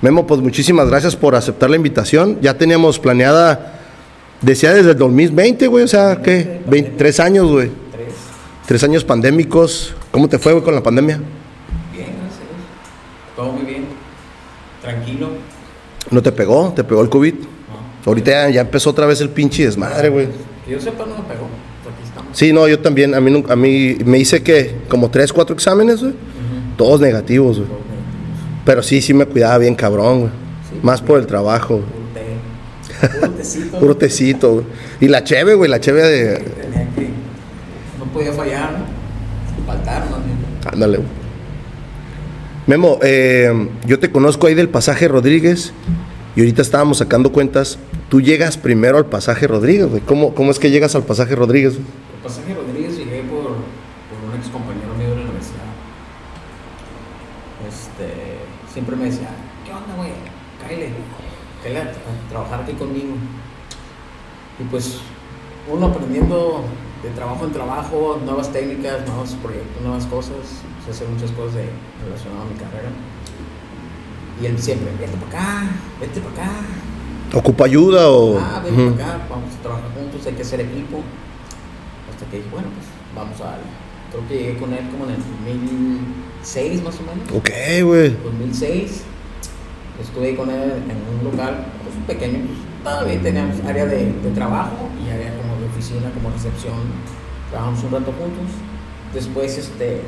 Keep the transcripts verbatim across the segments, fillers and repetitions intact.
Memo, pues muchísimas gracias por aceptar la invitación. Ya teníamos planeada, decía desde el dos mil veinte, güey, o sea, ¿qué? veintitrés años, güey. Tres. Tres años pandémicos. ¿Cómo te fue, güey, con la pandemia? Bien, gracias a Dios. Todo muy bien. Tranquilo. ¿No te pegó? ¿Te pegó el COVID? No. Ahorita ya, ya empezó otra vez el pinche desmadre, güey. Que yo sepa, no me pegó. Pues aquí estamos. Sí, no, yo también. A mí, nu- a mí me hice, ¿qué? Como tres, cuatro exámenes, güey. Uh-huh. Todos negativos, güey. Todo bien. Pero sí, sí me cuidaba bien cabrón, güey. Sí, Más por el trabajo, güey. Puro té. Puro tecito. Puro tecito, güey. Y la cheve, güey, la cheve de... Tenía que. No podía fallar, ¿no? Faltar, más bien. Ándale, güey. Memo, eh, yo te conozco ahí del Pasaje Rodríguez y ahorita estábamos sacando cuentas. Tú llegas primero al Pasaje Rodríguez, güey. ¿Cómo, ¿Cómo es que llegas al Pasaje Rodríguez, güey? El Pasaje Rodríguez llegué por, por un ex compañero mío de la universidad. Este, siempre me decía, ¿qué onda, güey? Cáele, cáele a, a trabajar aquí conmigo. Y pues, uno aprendiendo de trabajo en trabajo, nuevas técnicas, nuevos proyectos, nuevas cosas, pues hacer muchas cosas de, relacionadas a mi carrera. Y él siempre, vete para acá, vete para acá. ¿Ocupa ayuda o...? Ah, vete Ujú. para acá, vamos a trabajar juntos, hay que hacer equipo. Hasta que dije, bueno, pues vamos a darle. Creo que llegué con él como en el dos mil seis más o menos. Ok, güey. dos mil seis. Estuve ahí con él en un local, pues pequeño, pues todavía teníamos área de, de trabajo y área como de oficina, como recepción. Trabajamos un rato juntos. Después, este,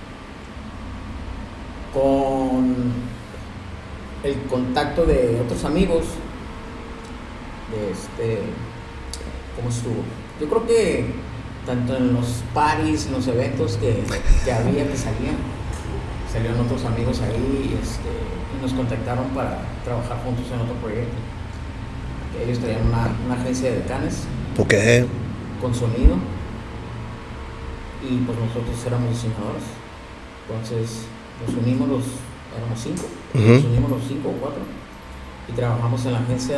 con el contacto de otros amigos, de este, ¿cómo estuvo? Yo creo que tanto en los parties, en los eventos que, que había, que salían, salieron otros amigos ahí este, y nos contactaron para trabajar juntos en otro proyecto. Ellos tenían una, una agencia de decanes Ok. con sonido y pues nosotros éramos diseñadores. Entonces nos unimos los, éramos cinco, Ujú. nos unimos los cinco o cuatro y trabajamos en la agencia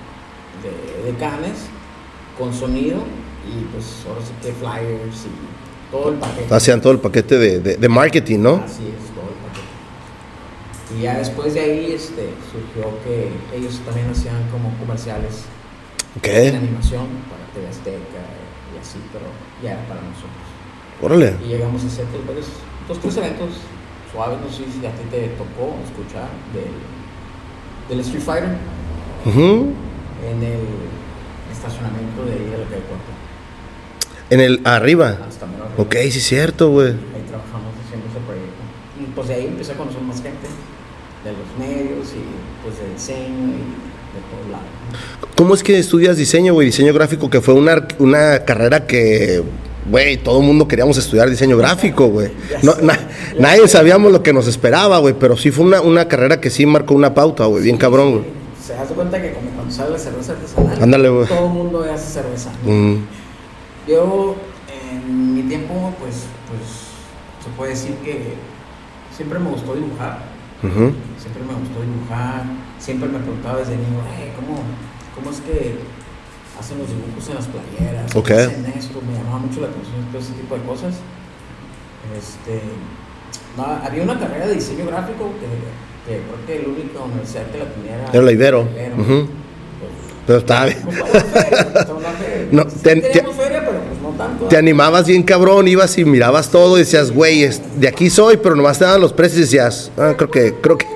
de decanes con sonido y pues ahora sí que flyers y todo el paquete. Hacían todo el paquete de, de, de marketing, ¿no? Así es, todo el paquete. Y ya después de ahí este, surgió que ellos también hacían como comerciales en Ok. animación para T V Azteca y así, pero ya era para nosotros. Órale. Y llegamos a hacer pues, varios, dos, tres eventos suaves, no sé si a ti te tocó escuchar del, del Street Fighter Ujú. en el estacionamiento de ahí de la calle Puerto. En el... Arriba. Hasta mero arriba. Ok, sí es cierto, güey. Ahí trabajamos haciendo ese proyecto. Y pues de ahí empecé a conocer más gente de los medios y pues de diseño y de todos lados. ¿Cómo es que estudias diseño, güey? Diseño gráfico, que fue una, una carrera que, güey, todo el mundo queríamos estudiar diseño gráfico, güey. No, na- nadie sabíamos lo que nos esperaba, güey, pero sí fue una, una carrera que sí marcó una pauta, güey, bien cabrón, güey. Se das cuenta que como cuando sale la cerveza artesanal, Ándale, güey. todo el mundo hace cerveza. Mm. Yo en mi tiempo pues, pues se puede decir que siempre me gustó dibujar. Ujú. Siempre me gustó dibujar, siempre me preguntaba desde niño, hey, ¿cómo, ¿cómo es que hacen los dibujos en las playeras? Ok. ¿Cómo hacen esto? Me llamaba mucho la atención todo ese tipo de cosas. Este, no, había una carrera de diseño gráfico que, que creo que la única universidad que la tenía era, Era la Ibero. Ibero. Ujú. Pues, Pero estaba bien. no estaba en feria, no estaba en la feria. No, Sí te- teníamos feria, pero pues no tanto. Te animabas bien cabrón, ibas y mirabas todo y decías, güey, es- de aquí soy, pero nomás te daban los precios y decías, ah, creo que, creo que.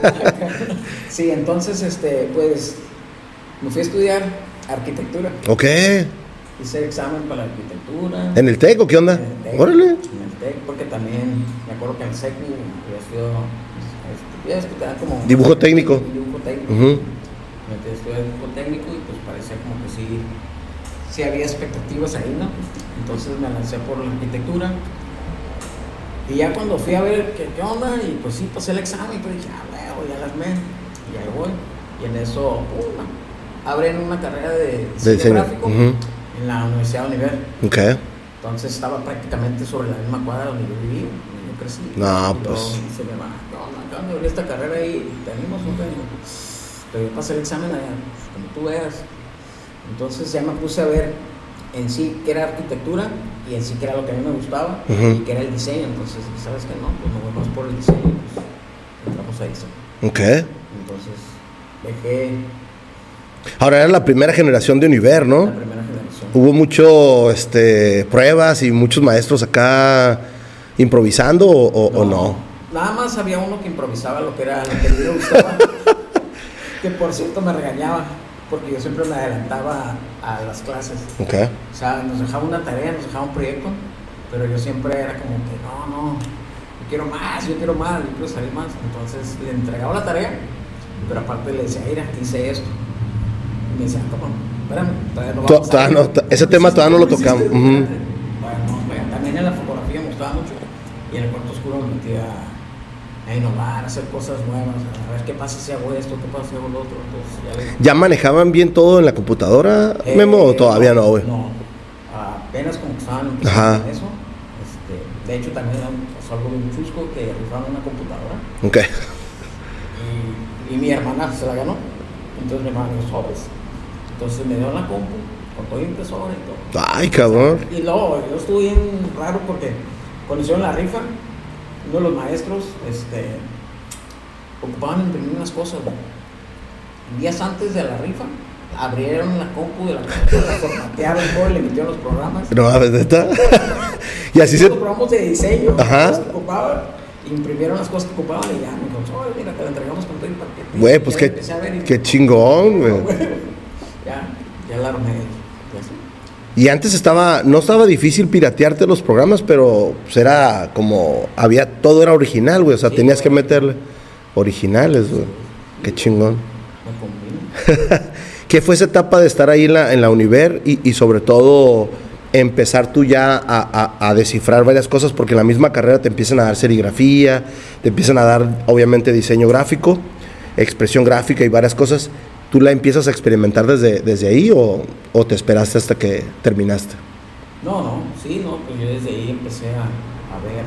Sí, entonces, este, pues, me fui a estudiar arquitectura. Ok. Hice el examen para la arquitectura. ¿En el TEC o qué onda? En el TEC, Órale. En el TEC, porque también me acuerdo que en el SECU había estudiado, este, ya es que te dan como... Dibujo técnico. Dibujo técnico. Ujú. Me metí a estudiar dibujo técnico y pues parecía como que sí, sí había expectativas ahí, ¿no? Entonces me lancé por la arquitectura. Y ya cuando fui a ver qué, qué onda, y pues sí, pasé el examen, pero dije, ah, bueno, ya las me, y ahí voy. Y en eso, pum, abren una carrera de diseño, De diseño. gráfico Ujú. en la Universidad de Univer. Ok. Entonces estaba prácticamente sobre la misma cuadra donde yo viví, donde yo crecí. No, y pues. luego dice mi hermana, ¿qué onda? Acá me abrí esta carrera y ¿te animas o no te animas? Pero yo pasé el examen allá, pues, como tú veas. Entonces ya me puse a ver en sí qué era arquitectura y en sí qué era lo que a mí me gustaba Ujú. y qué era el diseño. Entonces, ¿sabes qué? No, pues me voy más por el diseño, pues entramos a diseño. Ok. Entonces dejé. Ahora era la primera generación de Univer, ¿no? La primera generación. Hubo mucho, este, pruebas y muchos maestros acá improvisando o, no, o no. Nada más había uno que improvisaba lo que era lo que a mí me gustaba. Que por cierto me regañaba porque yo siempre me adelantaba a las clases. Okay. O sea, nos dejaba una tarea, nos dejaba un proyecto, pero yo siempre era como que no, no, yo quiero más, yo quiero más, yo quiero salir más. Entonces le entregaba la tarea, pero aparte le decía, mira, hice esto. Y me decía, ¿cómo? Espérame, todavía no vamos Todavía no, ese tema todavía no lo tocamos. Uh-huh. Bueno, no, también en la fotografía me gustaba mucho y en el cuarto oscuro me metía a innovar, a hacer cosas nuevas, a ver qué pasa si hago esto, qué pasa si hago lo otro. Entonces, ya, ¿Ya manejaban bien todo en la computadora, eh, Memo, o todavía no, güey? No, apenas como que estaban empezando con eso. Este, de hecho, también pasó algo bien chusco que rifaron una computadora. Ok. Y, y mi hermana se la ganó. Entonces mi hermana dijo, sobres. Entonces me dio la compu, con todo impresora y todo. Ay, cabrón. Y luego, yo estuve bien raro porque cuando hicieron la rifa, uno de los maestros, este, ocupaban imprimir unas cosas, güey. Días antes de la rifa, abrieron la compu de la compu, la formatearon todo, le metieron los programas. No, ¿ves neta? Y así los se... Los programas de diseño, ajá. Las que ocupaban, imprimieron las cosas que ocupaban y ya me dijo, oye, mira, te la entregamos con todo el paquete. Güey, pues qué, qué chingón, güey. Ya, ya la armé. Ya sí. Y antes estaba, no estaba difícil piratearte los programas, pero pues era como, había, todo era original, güey, o sea, sí, tenías güey. que meterle originales, güey. Sí. Qué chingón. Me convino. ¿Qué fue esa etapa de estar ahí en la, en la Univer y, y sobre todo empezar tú ya a, a, a descifrar varias cosas? Porque en la misma carrera te empiezan a dar serigrafía, te empiezan a dar obviamente diseño gráfico, expresión gráfica y varias cosas. ¿Tú la empiezas a experimentar desde, desde ahí o, o te esperaste hasta que terminaste? No, no, sí, no, pues yo desde ahí empecé a, a ver,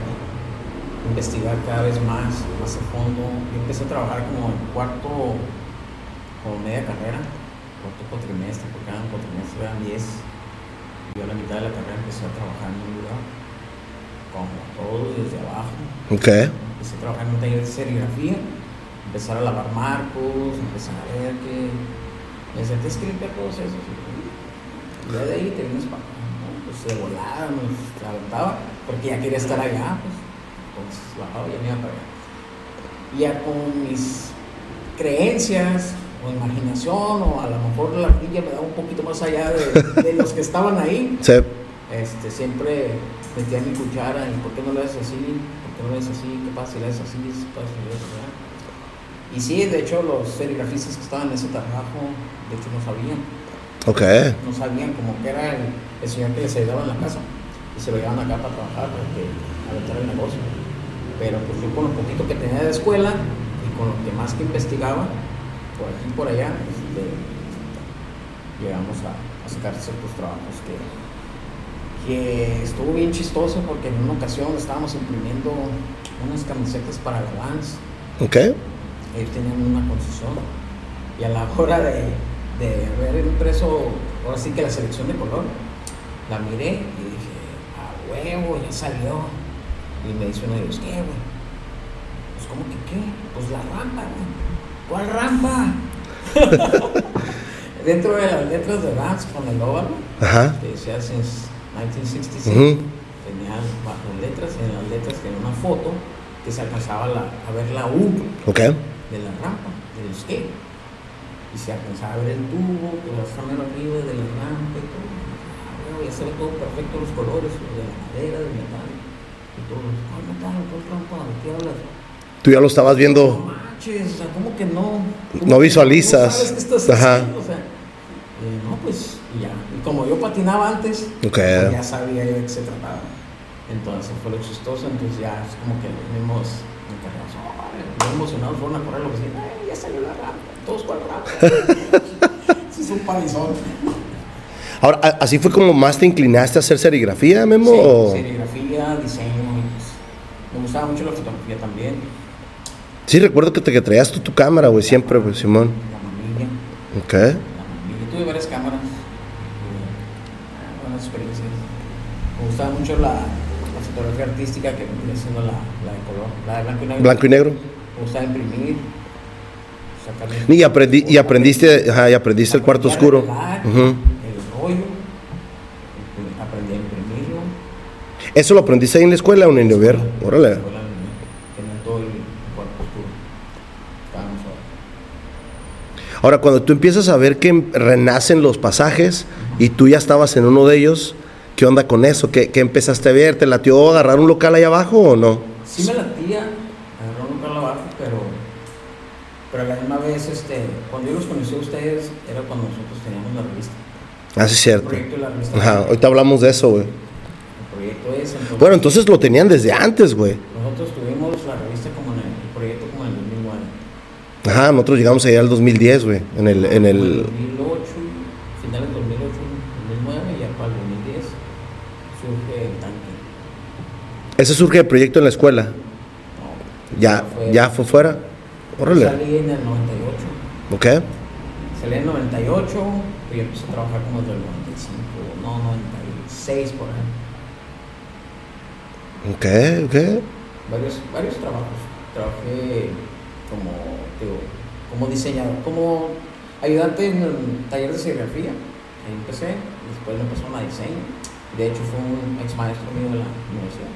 a investigar cada vez más, más a fondo. Yo empecé a trabajar como en cuarto, como media carrera, cuarto cuatrimestre, porque cada cuatrimestre eran diez. Yo a la mitad de la carrera empecé a trabajar en un lugar, como todos desde abajo. Ok. Empecé a trabajar en un taller de serigrafía. Empezar a lavar marcos, empezar a ver que me senté a escribir todos esos y ya de ahí te vienes para acá, ¿no? Pues de volada, me levantaba porque ya quería estar allá, pues entonces bajaba y ya me iba para allá. Y ya con mis creencias o imaginación o a lo mejor la ardilla me daba un poquito más allá de, de los que estaban ahí, sí. este, siempre metía mi cuchara y ¿por qué no lo haces así? ¿Por qué no lo haces así? ¿Qué pasa si lo haces así? ¿Qué pasa si lo haces así? Y sí, de hecho, los serigrafistas que estaban en ese trabajo, de hecho, no sabían. Ok. No sabían como que era el, el señor que les ayudaba en la casa. Y se lo llevaban acá para trabajar, porque aventar el negocio. Pero pues yo con lo poquito que tenía de escuela y con lo que más que investigaba, por aquí y por allá, este, llegamos a, a sacar ciertos trabajos que, que estuvo bien chistoso, porque en una ocasión estábamos imprimiendo unas camisetas para la Vans. Ok. Ellos tenían una concesión y a la hora de, de haber impreso, ahora sí que la selección de color, la miré y dije, a huevo, ya salió. Y me dice uno de ellos, ¿qué, güey? Pues, ¿cómo que qué? Pues la rampa, güey. ¿Cuál rampa? Dentro de las letras de Vans con el óvalo, ajá, que decía since nineteen sixty-six, uh-huh. tenía bajo letras, en las letras tenía una foto que se alcanzaba la, a ver la U. Ok. De la rampa, del skate. Y se alcanzaba a ver el tubo, que las cámaras arriba de la rampa y todo. Ah, ya se ve todo perfecto, los colores, de la madera, del metal. Y todo. ¿Cuál metal? ¿Cuál rampa? ¿De qué hablas? Tú ya lo estabas viendo. No manches, o sea, ¿cómo que no? ¿Cómo no visualizas. ¿Cómo sabes qué estás ajá. haciendo? O sea, eh, no, pues, y ya. Y como yo patinaba antes, okay. pues ya sabía yo de qué se trataba. Entonces fue lo chistoso, entonces ya es como que los mismos encargados, oh, vale, muy emocionados fueron a correr a la oficina, ¡ay, ya salió la rampa! Todos con la rampa. Eso es un palizón. Ahora, ¿así fue como más te inclinaste a hacer serigrafía, Memo? Sí, o... serigrafía, diseño, pues, me gustaba mucho la fotografía también. Sí, recuerdo que te que traías tú tu cámara, güey, siempre, güey, Simón. La mamilla. Ok. La mamilla. Tuve varias cámaras, eh, buenas experiencias. Me gustaba mucho la, la fotografía artística que vendría siendo la, la de color, la de blanco y negro. Blanco y negro. Me gustaba imprimir. sacarle Y, aprendí, y aprendiste, ajá, y aprendiste el cuarto aprendí a oscuro. revelar Ujú. el rollo, aprendí a imprimirlo. ¿Eso lo aprendiste ahí en la escuela o en el Univer? Órale. La escuela, tenían todo el cuarto oscuro. Estábamos ahora. Ahora, cuando tú empiezas a ver que renacen los pasajes y tú ya estabas en uno de ellos, ¿qué onda con eso? ¿Qué, qué empezaste a ver? ¿Te latió agarrar un local ahí abajo o no? Sí me latía agarrar un local abajo, pero, pero a la misma vez, este, cuando yo los conocí a ustedes, era cuando nosotros teníamos la revista. Ah, sí, es El cierto. proyecto de la revista. Ajá, ahorita hablamos de eso, güey. El proyecto es, entonces, Bueno, entonces lo tenían desde antes, güey. nosotros tuvimos la revista como en el, el proyecto como en el dos mil nueve. Ajá, nosotros llegamos allá al dos mil diez, güey. En el, en Como el... dos mil ocho, finales del dos mil ocho, dos mil nueve, y ya para el dos mil diez surge el tanque. Ese surge el proyecto en la escuela. No, Ya, fue- ya fue fuera. Órale. Salí en el noventa y ocho. Ok. Salí en el noventa y ocho y empecé a trabajar como desde el noventa y cinco, no, noventa y seis por ejemplo. Ok, ok. Varios, varios trabajos. Trabajé como, digo, como diseñador, como ayudante en el taller de serigrafía. Ahí empecé, y después me pasaron a diseño. De hecho, fue un ex maestro mío de la universidad.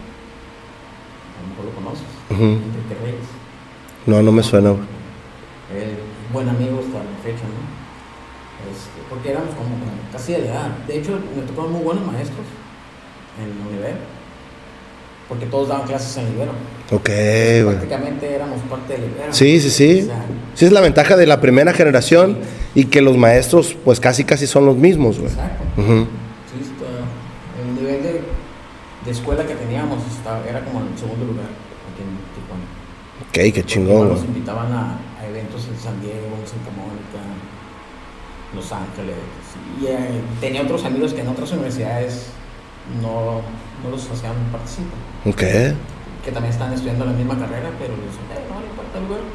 A lo mejor lo conoces, Ujú. Enrique Reyes. No, no me suena, güey. Él, buen amigo hasta la fecha, ¿no? Este, porque éramos como, como casi de la edad. De hecho, me tocaron muy buenos maestros en el Univer, porque todos daban clases en Libero. Ok, güey. Prácticamente éramos parte de Libero. Sí, sí, sí. O sea, Sí, es la ventaja de la primera generación y que los maestros, pues casi, casi son los mismos, güey. exacto. Ujú. Sí, está, el nivel de, de escuela que teníamos estaba, era como en el segundo lugar aquí en Tijuana. Ok, qué Porque chingón, igual nos güey. invitaban a, a eventos en San Diego, en Santa Mónica, Los Ángeles. Y eh, tenía otros amigos que en otras universidades no, no los hacían participar. Ok. Que también están estudiando la misma carrera, pero les dicen, eh, no, no tal lugar.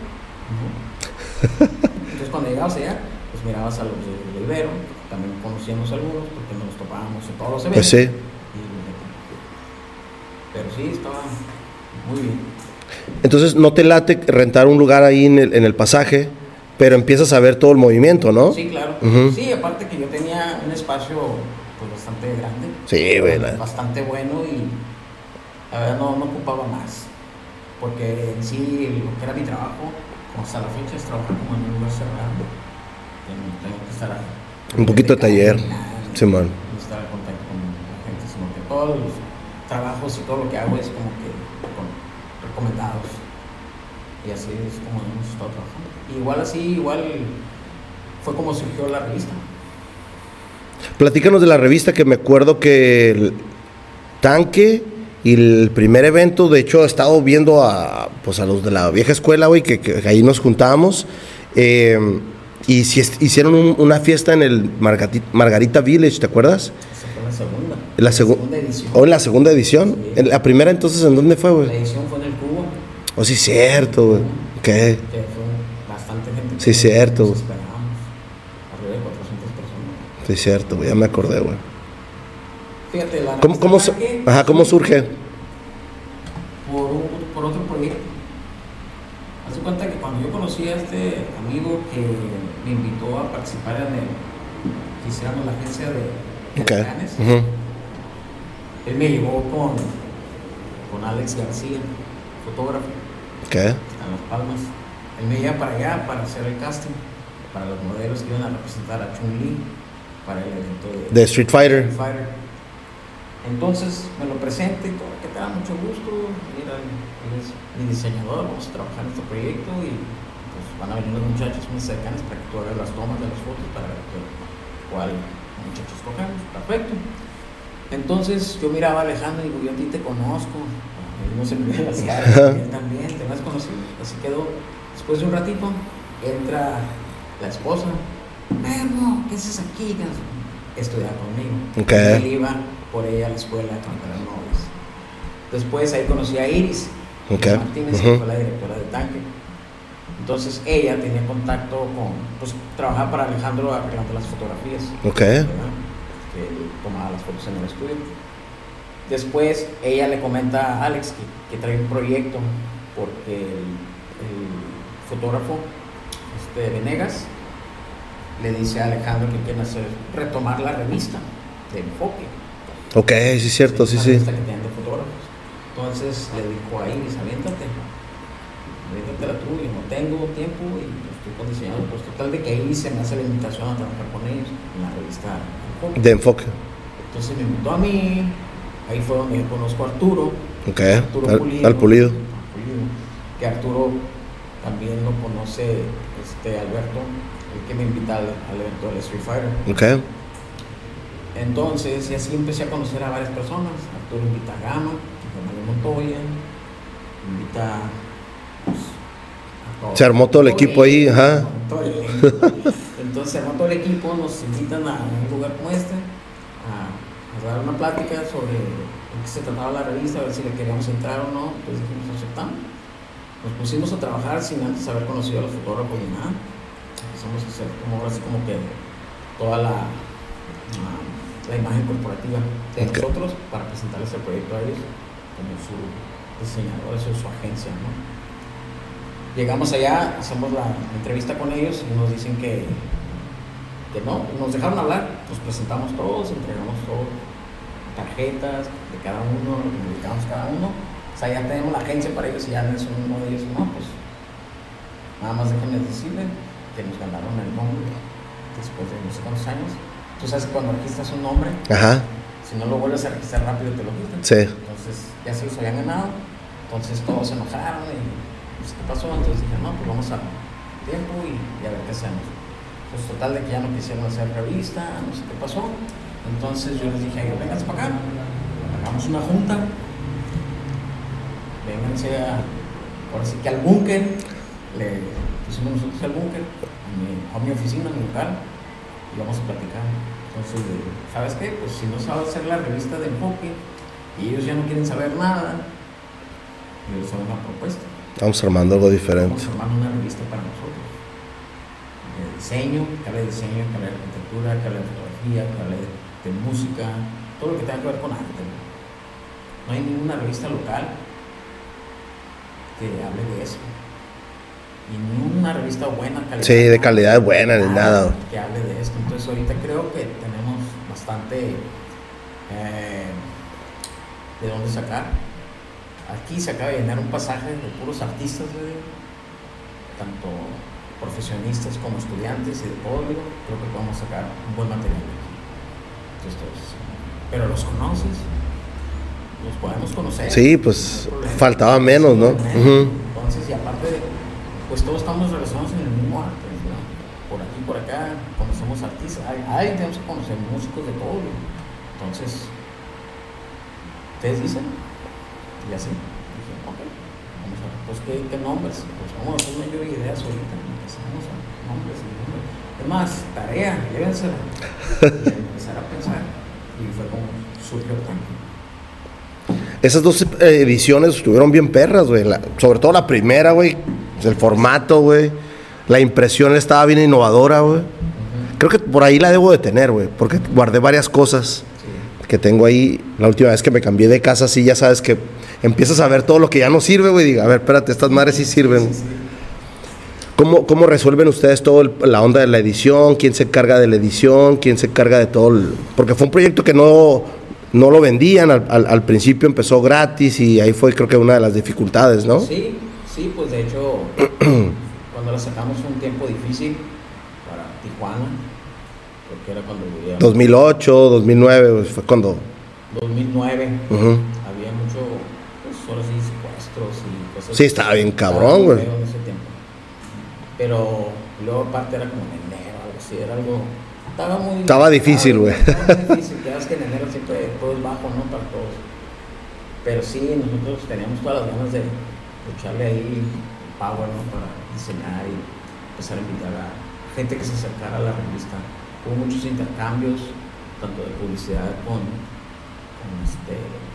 Entonces cuando llegabas allá, pues mirabas a los de Ibero, también conocíamos algunos, porque nos topábamos en todos los eventos. Pues sí. Y, pero sí, estaba muy bien. Entonces, no te late rentar un lugar ahí en el, en el pasaje, pero empiezas a ver todo el movimiento, ¿no? Sí, claro. Ujú. Sí, aparte que yo tenía un espacio pues bastante grande. Sí, güey, la- Bastante bueno y la verdad no, no ocupaba más. Porque en sí lo que era mi trabajo, como hasta la fecha, es trabajar como en un lugar cerrado. Tengo, tengo que estar ahí. Un poquito de taller. Sí, man. No estar en contacto con la gente, sino que todos los trabajos y todo lo que hago es como que con- recomendados. Y así es como hemos estado trabajando. Igual así, igual fue como surgió la revista. Platícanos de la revista, que me acuerdo que el Tanque y el primer evento, de hecho he estado viendo a, pues a los de la vieja escuela, güey, que, que ahí nos juntábamos, eh, y si es- hicieron un- una fiesta en el Margarita, Margarita Village, ¿te acuerdas? Esa fue la segunda. La, segu- segunda edición. ¿O en la segunda edición? Sí. En la primera entonces, ¿en dónde fue, La güey? edición fue en el Cubo, Oh, sí, cierto, güey. Ok. que fue bastante gente. Sí, que cierto. nos esperábamos. Arriba de cuatrocientas personas. Sí, cierto, güey, ya me acordé, güey. Fíjate, la ¿Cómo, revista cómo, su- Tanque ajá, ¿cómo surge? Por, un- por otro proyecto. Haz de cuenta que cuando yo conocí a este amigo que me invitó a participar en el que hiciéramos la agencia de, de Ok. Canes, Ujú. él me llevó con, con Alex García, fotógrafo, Ok. que está en Las Palmas. Él me lleva para allá para hacer el casting para los modelos que iban a representar a Chun-Li para el evento de, De Street Fighter. Street Fighter. Entonces me lo presenta y todo, que te da mucho gusto. Mira, él es mi diseñador, vamos a trabajar en este proyecto y pues van a venir los muchachos muy cercanos para que tú hagas las tomas de las fotos para ver qué- cuál muchachos cogemos. Perfecto. Entonces yo miraba a Alejandro y digo, yo a ti te conozco. No se me olvida las caras, él también, te me has conocido. Así quedó. Después de un ratito, entra la esposa. Memo, ¿qué haces aquí? Estudiaba conmigo. Ok. Él iba por ella a la escuela cuando eran novios. Después ahí conocí a Iris Ok. Iris Martínez, Ujú. que fue la directora de Tanque. Entonces ella tenía contacto con, pues trabajaba para Alejandro arreglando las fotografías. Ok. ¿verdad? Que él tomaba las fotos en el estudio. Después ella le comenta a Alex que, que trae un proyecto porque el, el fotógrafo este, Venegas, le dice a Alejandro que quieren hacer, retomar la revista de Enfoque. Ok, sí es cierto, sí, sí. La revista que tienen de fotógrafos. Entonces le dijo ahí, dice, aviéntate, aviéntatela tú, y no tengo tiempo, y pues, estoy con diseñador, pues total de que ahí se me hace la invitación a trabajar con ellos en la revista Enfoque. De Enfoque. Entonces me invitó a mí, ahí fue donde conozco a Arturo. Ok, Arturo al, Pulido, al Pulido. Pulido, que Arturo también lo conoce, este, Alberto, el que me invita al, al evento del Street Fighter. Ok. Entonces, y así empecé a conocer a varias personas. Arturo invita a Gama, a Manuel Montoya, invita pues, a todos. Se armó todo el equipo ahí, ajá. Todo el equipo. Entonces se armó todo el equipo, nos invitan a un lugar como este, a, a dar una plática sobre en qué se trataba la revista, a ver si le queríamos entrar o no. Pues dijimos, aceptamos. Nos pusimos a trabajar sin antes haber conocido a los fotógrafos ni nada. Empezamos a hacer como ahora así como que toda la, la, la imagen corporativa de okay. nosotros para presentarles el proyecto a ellos como su diseñador, eso es su agencia, ¿no? Llegamos allá, hacemos la entrevista con ellos y nos dicen que, que no, nos dejaron hablar, nos presentamos todos, entregamos todo, tarjetas de cada uno, lo que dedicamos cada uno. O sea, ya tenemos la agencia para ellos y ya es uno de ellos, no, pues nada más déjenme decirle que nos ganaron el nombre después de no sé cuántos años. Tú sabes que cuando registras un nombre, ajá, si no lo vuelves a registrar rápido te lo quitan. Sí. Entonces ya se los habían ganado, entonces todos se enojaron y pues, ¿qué pasó? Entonces dije, no, pues vamos a tiempo y, y a ver qué hacemos. Pues total de que ya no quisieron hacer revista, no sé qué pasó. Entonces yo les dije a ellos, vénganse para acá, hagamos una junta, vénganse a, ahora sí que al búnker, le pusimos nosotros al búnker, a mi, a mi oficina, a mi local, y vamos a platicar. Entonces, ¿sabes qué? Pues si no sabes hacer la revista de Enfoque y ellos ya no quieren saber nada, yo les hago una propuesta. Estamos armando algo diferente. Estamos armando una revista para nosotros. De diseño, que hable de diseño, que hable de arquitectura, que hable de fotografía, que hable de, de música, todo lo que tenga que ver con arte. No hay ninguna revista local que hable de eso. Y ni una revista buena, calidad. Sí, de calidad buena, ni nada. Que hable de esto. Entonces ahorita creo que tenemos bastante eh, de dónde sacar. Aquí se acaba de llenar un pasaje de puros artistas, de, tanto profesionistas como estudiantes y de público. Creo que podemos sacar un buen material de aquí. Entonces, pero los conoces, los podemos conocer. Sí, pues no faltaba menos, ¿no? Uh-huh. Entonces, y aparte, pues todos estamos relacionados en el mismo arte, ¿no? Por aquí, por acá, conocemos artistas. Ahí tenemos que conocer músicos de todo. Entonces, ¿ustedes dicen? Y así, dije, ok, vamos a ver, pues ¿qué, qué nombres? Pues vamos a hacer una lluvia de ideas ahorita, empezamos a nombres y nombres. Es más, tarea, llévensela. Y empezar a pensar, y fue como surgió tanto. Esas dos ediciones estuvieron bien perras, güey, sobre todo la primera, güey, el formato, güey, la impresión estaba bien innovadora, güey. Uh-huh. Creo que por ahí la debo de tener, güey, porque guardé varias cosas sí. que tengo ahí. La última vez que me cambié de casa, sí, ya sabes que empiezas a ver todo lo que ya no sirve, güey. Diga, a ver, espérate, estas madres sí sirven. Sí, sí. ¿Cómo, ¿Cómo resuelven ustedes todo el, la onda de la edición? ¿Quién se encarga de la edición? ¿Quién se encarga de todo? El, porque fue un proyecto que no, no lo vendían. Al, al, al principio empezó gratis y ahí fue, creo que, una de las dificultades, ¿no? Sí, sí, pues de hecho, cuando la sacamos fue un tiempo difícil para Tijuana, porque era cuando vivía. dos mil ocho, dos mil nueve, pues fue cuando. dos mil nueve, uh-huh. Había mucho, pues ahora sí, secuestros y cosas. Sí, estaba bien cabrón, güey. En ese tiempo. Pero luego aparte era como en enero, algo así, era algo. Estaba muy. Estaba difícil, güey. Estaba muy difícil, que es que en enero siempre todo es bajo, ¿no? Para todos. Pero sí, nosotros teníamos todas las ganas de echarle ahí power, ¿no? Para diseñar y empezar a invitar a gente que se acercara a la revista. Hubo muchos intercambios, tanto de publicidad con. Con, este,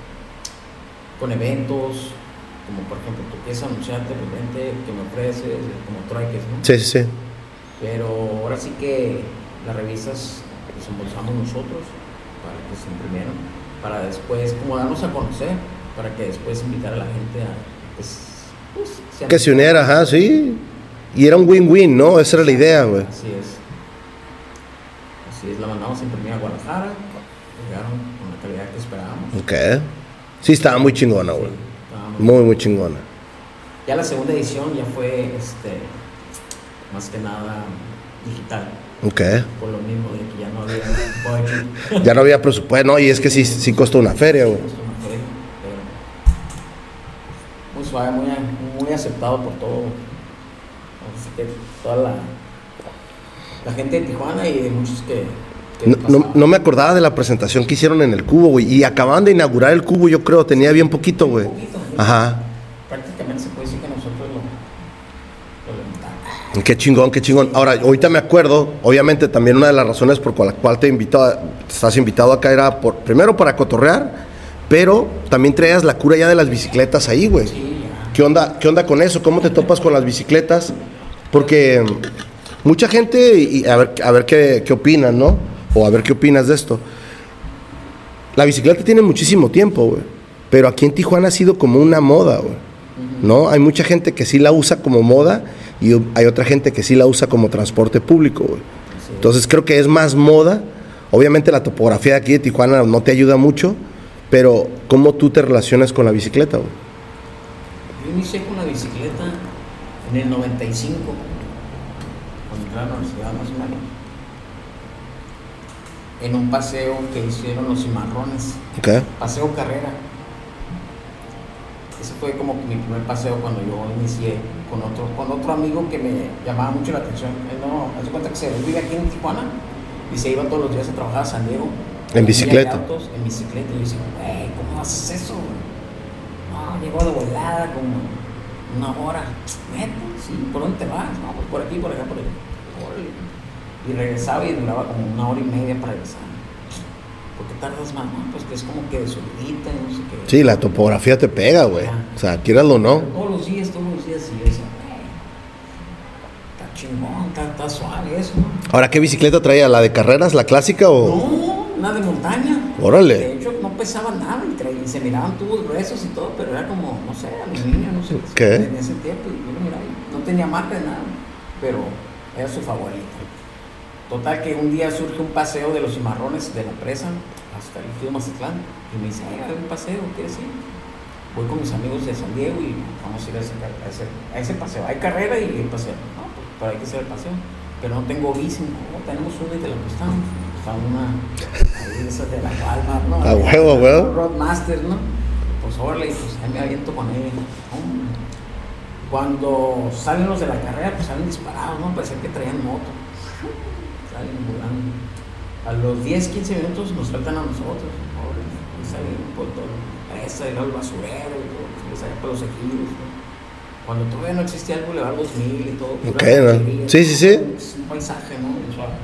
con eventos, como por ejemplo tú quieres anunciarte, pues vente, que me ofreces, como trueques, ¿no? Sí, sí, sí. Pero ahora sí que las revistas las embolsamos nosotros para que se imprimieran, para después, como darnos a conocer, para que después invitar a la gente a pues, pues, que se uniera, ajá, sí. Y era un win-win, ¿no? Esa era la idea, güey. Así es. Así es, la mandamos a imprimir a Guadalajara. Llegaron con la calidad que esperábamos. Ok. Sí, estaba muy chingona, güey. Sí, muy, muy chingona. Ya la segunda edición ya fue, este, más que nada digital. Ok. Por lo mismo de que ya no había budget. Ya no había presupuesto, no, y es que sí, sí costó una feria, güey. Costó una feria, pero muy suave, muy, muy aceptado por todo. Así que toda la, la gente de Tijuana y de muchos que... que No, no, no me acordaba de la presentación que hicieron en el Cubo, güey. Y acababan de inaugurar el Cubo, yo creo, tenía bien poquito, güey. Ajá. Prácticamente se puede decir que nosotros lo, lo levantamos. Qué chingón, qué chingón. Ahora, ahorita me acuerdo, obviamente también una de las razones por la cual te invito a, estás invitado acá era por, primero para cotorrear, pero también traías la cura ya de las bicicletas ahí, güey. Sí, ya. ¿Qué onda, qué onda con eso? ¿Cómo te topas con las bicicletas? Porque mucha gente, y a ver, a ver qué, qué opinan, ¿no? O a ver qué opinas de esto. La bicicleta tiene muchísimo tiempo, güey. Pero aquí en Tijuana ha sido como una moda, güey. ¿No? Hay mucha gente que sí la usa como moda y hay otra gente que sí la usa como transporte público, güey. Entonces creo que es más moda. Obviamente la topografía de aquí de Tijuana no te ayuda mucho, pero ¿cómo tú te relacionas con la bicicleta, güey? Yo inicié con la bicicleta en el noventa y cinco, cuando entré a la universidad más o menos, en un paseo que hicieron los Cimarrones, Okay. paseo carrera. Ese fue como mi primer paseo cuando yo inicié con otro, con otro amigo que me llamaba mucho la atención. Él no, hace cuenta que se vive aquí en Tijuana y se iba todos los días a trabajar a San Diego. En bicicleta. Autos, en bicicleta. Y yo decía, güey, ¿cómo haces eso? No, llegó de volada como una hora. Neta, sí, ¿por dónde te vas? No, pues por aquí, por acá, por allá. Órale. Y regresaba y duraba como una hora y media para regresar. ¿Por qué tardas más? No, pues que es como que de subidita y no sé qué. Sí, la topografía te pega, güey. O sea, quíralo o no. Todos los días, todos los días, y yo decía, güey, está chingón, está, está suave eso, ¿no? Ahora, ¿qué bicicleta traía? ¿La de carreras, la clásica o...? No, una de montaña. Órale. De hecho, no pesaba nada y, traía, y se miraban tubos gruesos y todo, pero era como, no sé, aluminio, no sé ¿Qué? En ese tiempo, y yo lo miraba y no tenía marca de nada, pero era su favorita. Total que un día surge un paseo de los Cimarrones de la presa hasta el Río Mazatlán y me dice, ay, hay un paseo, ¿quieres ir? Voy con mis amigos de San Diego y vamos a ir a ese, a ese, a ese paseo. Hay carrera y hay paseo. No, pues, pero hay que hacer el paseo. Pero no tengo bici. No, tenemos una y te la prestamos. Está una ahí de esas de la Walmart, ¿no? A huevo, a huevo. Roadmaster, ¿no? Pues órale, pues ahí me aviento con él. Hombre. Cuando salen los de la carrera, pues salen disparados, ¿no? Parecía que traían moto. Salen volando. A los diez, quince minutos nos faltan a nosotros. Órale. Y salen por todo. Presa, y luego el basurero y todo. Se les saca por los ejidos, ¿no? Cuando todavía no existía el Boulevard dos mil y todo. Ok, ¿no? Sí, sí, sí. Es un paisaje, ¿no?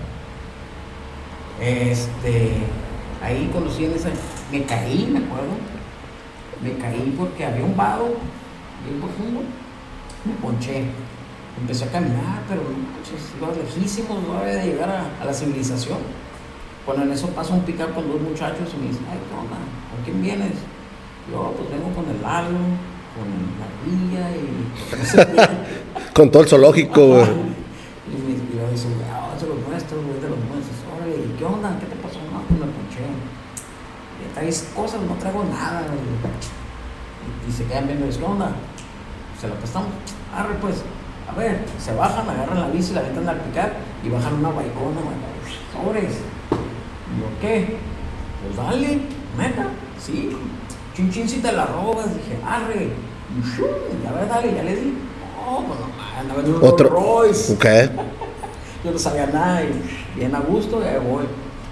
Este, ahí conocí en esa, me caí, me acuerdo, me caí porque había un vado bien profundo, me ponché, empecé a caminar, pero no manches, iba lejísimo, no había de llegar a, a la civilización. Cuando en eso pasa un pick-up con dos muchachos y me dicen, ay, ¿qué onda? ¿Con quién vienes? Yo, pues vengo con el Lalo, con la Villa y... No sé, con todo el zoológico, güey. Y me y yo dicen, ah, es de los nuestros, güey, de los nuestros. Órale, ¿y qué onda? ¿Qué te pasó? No, pues me ponché. Y traes cosas, no traigo nada, güey. Y, y se quedan viendo, ¿qué onda? Se la prestamos. Arre, pues, a ver, se bajan, agarran la bici, la aventan al picar y bajan una baicona, güey. Sobres. Y yo, ¿qué? Pues dale, neta, sí. Chin chin si te la robas. Dije, arre. Y shum, a ver, dale, ya le di. No, pues no, andaba en un Otro. Rolls Royce. Ok. Yo no sabía nada y bien a gusto, y ahí voy.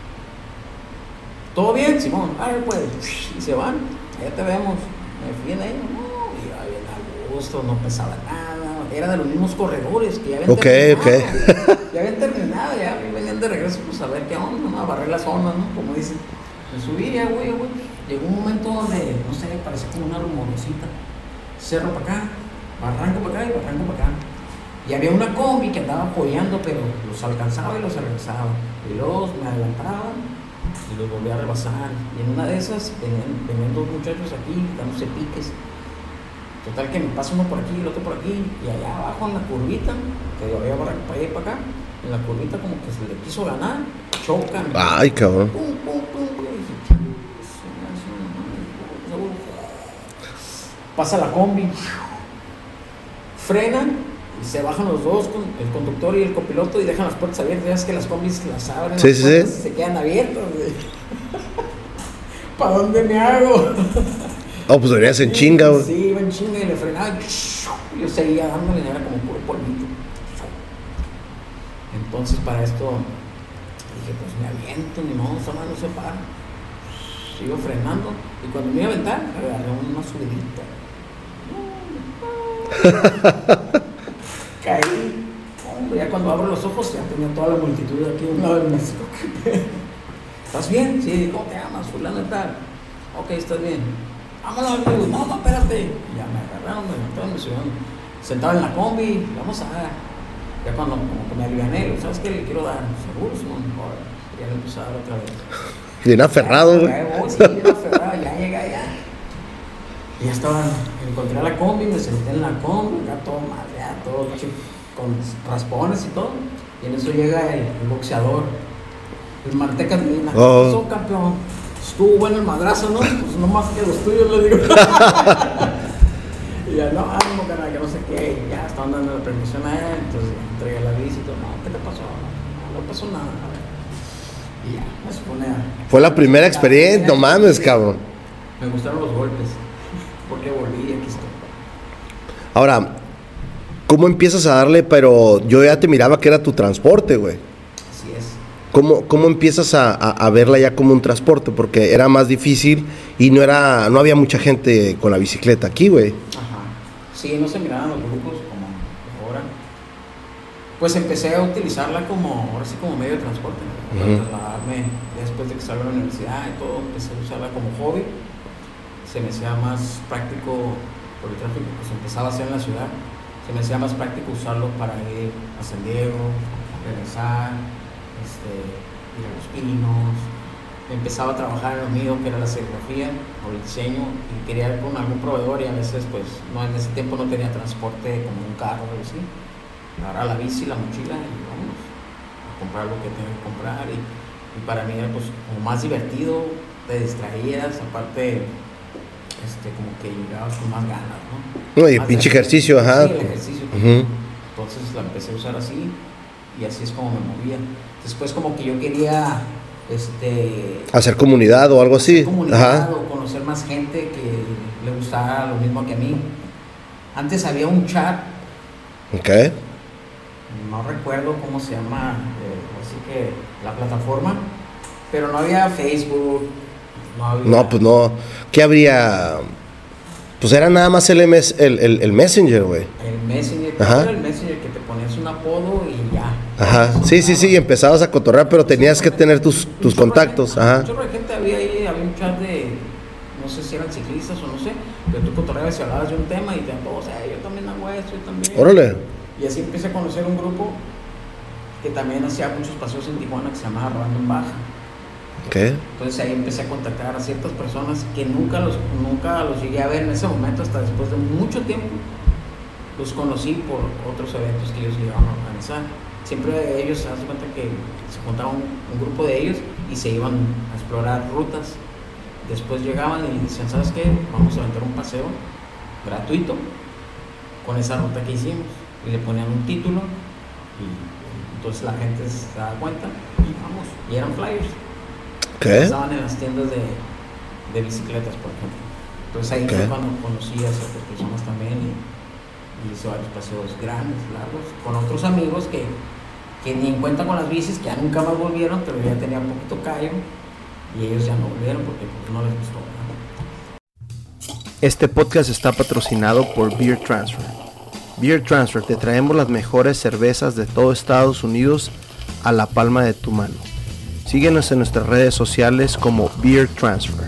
¿Todo bien, Simón? Arre, pues. Y se van, ya te vemos. Me fui en ahí, no, iba bien a gusto, no pesaba nada. Era de los mismos corredores que ya habían okay, terminado. Ok, ok. Ya habían terminado, ya venían de regreso, pues a ver qué onda, ¿no? A barrer la zona, ¿no? Como dicen. Me subí, ya, güey, güey. Llegó un momento donde, no sé, parecía como una rumorosita. Cerro para acá, barranco para acá y barranco para acá. Y había una combi que andaba apoyando, pero los alcanzaba y los regresaba. Y luego me adelantaban y los volvía a rebasar. Y en una de esas venían, venían dos muchachos aquí dándose piques. Total que me pasa uno por aquí, el otro por aquí, y allá abajo en la curvita, que yo había para allá y para acá, en la curvita como que se le quiso ganar, chocan. Ay, cabrón. Pum, pum, pum, y dije, pasa la combi, frenan y se bajan los dos, el conductor y el copiloto, y dejan las puertas abiertas. Ya es que las combis las abren, sí, las sí, puertas sí. y se quedan abiertas. ¿Para dónde me hago? Oh, pues venías en chinga, güey. Sí, iba en chinga y le frenaba y yo seguía dándole, era como puro polvito. Entonces para esto dije, pues me aviento, ni modo, esa mano no se para. Sigo frenando y cuando me iba a aventar, agarré una subidita. Caí. Hombre, ya cuando abro los ojos ya tenía toda la multitud aquí a un lado del México. ¿Estás bien? Sí, ¿cómo te llamas? Fulano y tal. Ok, estás bien. Vámonos, amigo. No, no, espérate. Ya me agarraron, me levantaron, me subieron. Sentado en la combi, vamos a dar. Ya cuando como que me aliviané, ¿sabes qué le quiero dar? Seguro, Simón. Ya le empecé a dar otra vez. Bien aferrado, güey. Sí, bien aferrado, ya llegué allá. Y ya estaba, encontré la combi, me senté en la combi, ya todo madreado, todo con raspones y todo. Y en eso llega el, el boxeador, el Manteca Divina. Oh. ¿Qué pasó, campeón? Estuvo bueno el madrazo, ¿no? Pues no más que los tuyos, le digo. Y ya, no, ánimo, carnal, que no sé qué. Y ya estaban dando la permisión a él, entonces entregué la bici y todo. No, ¿qué te pasó? No, no pasó nada. Y ya, me supone a... Fue la primera experiencia, no mames, cabrón. Me gustaron los golpes, porque volví y aquí estoy. Ahora, ¿cómo empiezas a darle? Pero yo ya te miraba que era tu transporte, güey. Así es. ¿Cómo, cómo empiezas a, a, a verla ya como un transporte? Porque era más difícil y no era, no había mucha gente con la bicicleta aquí, güey. Ajá. Sí, no se miraban los grupos como ahora. Pues empecé a utilizarla como, ahora sí, como medio de transporte. Para Uh-huh. trasladarme después de que salí de la universidad y todo, empecé a usarla como hobby. Se me hacía más práctico por el tráfico que se empezaba a hacer en la ciudad. Se me hacía más práctico usarlo para ir a San Diego, regresar, este, ir a Los Pinos. Empezaba a trabajar en lo mío, que era la serigrafía o el diseño, y quería ir con algún proveedor, y a veces, pues, no, en ese tiempo no tenía transporte como un carro o algo así. Agarraba la bici, la mochila y vámonos a comprar lo que tenía que comprar. Y, y para mí era, pues, como más divertido, te distraías, aparte, este, como que llegabas con más ganas, ¿no? No, y Más pinche de- ejercicio, ajá. Sí, el ejercicio. Uh-huh. Entonces la empecé a usar así y así es como me movía. Después como que yo quería este Hacer comunidad o algo así. hacer comunidad Ajá. o conocer más gente que le gustara lo mismo que a mí. Antes había un chat, Ok. no recuerdo cómo se llama, eh, así que la plataforma, pero no había Facebook, no había... No, pues no. ¿Qué habría? Pues era nada más el, M S, el, el, el Messenger, güey. El Messenger, Ajá. era el Messenger que te ponías un apodo y ya. Ajá. Sí, sí, sí, y empezabas a cotorrear, pero tenías que tener tus, tus contactos. Ajá. Un chorro de gente había ahí, había un chat de, no sé si eran ciclistas o no sé, pero tú cotorreabas y hablabas de un tema y te todos, eh, yo también hago esto, yo también. Órale. Y así empecé a conocer un grupo que también hacía muchos paseos en Tijuana que se llamaba Rodando en Baja. Ok. Entonces ahí empecé a contactar a ciertas personas que nunca los, nunca los llegué a ver en ese momento, hasta después de mucho tiempo. Los conocí por otros eventos que ellos llegaban a organizar. Siempre ellos, se dan cuenta que se juntaba un, un grupo de ellos y se iban a explorar rutas. Después llegaban y decían, ¿sabes qué? Vamos a aventar un paseo gratuito con esa ruta que hicimos. Y le ponían un título y entonces la gente se daba cuenta y vamos. Y eran flyers. ¿Qué? Estaban en las tiendas de, de bicicletas, por ejemplo. Entonces ahí ¿Qué? fue cuando conocí a ciertas personas también y, y hice varios paseos grandes, largos, con otros amigos que, que ni en cuenta con las bicis, que ya nunca más volvieron, pero ya tenía poquito callo y ellos ya no volvieron porque pues, no les gustó, ¿no? Este podcast está patrocinado por Beer Transfer. Beer Transfer, te traemos las mejores cervezas de todo Estados Unidos a la palma de tu mano. Síguenos en nuestras redes sociales como Beer Transfer.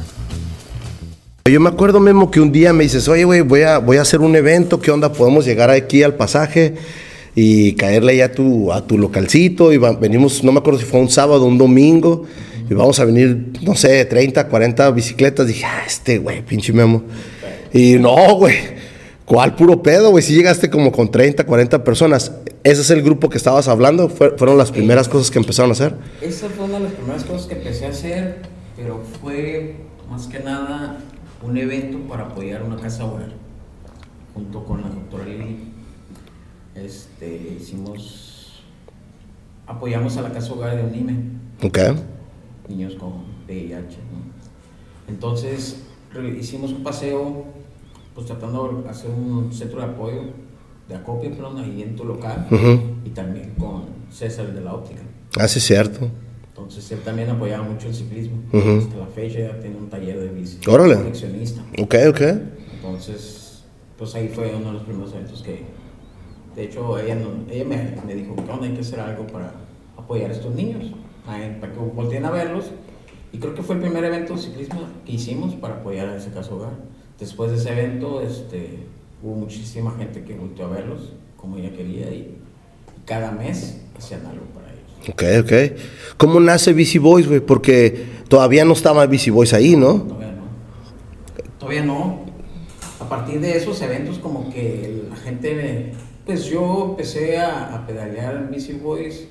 Yo me acuerdo, Memo, que un día me dices, oye, güey, voy a, voy a hacer un evento, ¿qué onda? Podemos llegar aquí al pasaje y caerle ya a tu, a tu localcito. Y va, venimos, no me acuerdo si fue un sábado o un domingo, y vamos a venir, no sé, treinta, cuarenta bicicletas. Dije, ah, este güey, pinche Memo. Y no, güey, ¿Cuál puro pedo, güey? Si llegaste como con treinta, cuarenta personas. ¿Ese es el grupo que estabas hablando? ¿Fue, ¿Fueron las primeras cosas que empezaron a hacer? Esa fue una de las primeras cosas que empecé a hacer, pero fue más que nada un evento para apoyar una casa hogar. Junto con la doctora Lili, este, hicimos, apoyamos a la casa hogar de Unime. Ok. Niños con V I H, ¿no? Entonces hicimos un paseo, pues tratando de hacer un centro de apoyo, de acopio, perdón, ahí en tu local, uh-huh. Y también con César de la óptica. Ah, sí, es cierto. Entonces él también apoyaba mucho el ciclismo. Uh-huh. Hasta la fecha ya tiene un taller de bici. Órale. Coleccionista. Ok, ok. Entonces, pues ahí fue uno de los primeros eventos que, de hecho, ella, no, ella me, me dijo, ¿qué onda? Hay que hacer algo para apoyar a estos niños, ahí, para que volteen a verlos. Y creo que fue el primer evento de ciclismo que hicimos para apoyar a ese caso hogar. Después de ese evento, este, hubo muchísima gente que volteó a verlos, como ella quería, y, y cada mes hacían algo para ellos. Ok, ok. ¿Cómo nace Bici Boys, güey? Porque todavía no estaba Bici Boys ahí, ¿no? Todavía no. Todavía no. A partir de esos eventos, como que la gente, pues yo empecé a, a pedalear en Bici Boys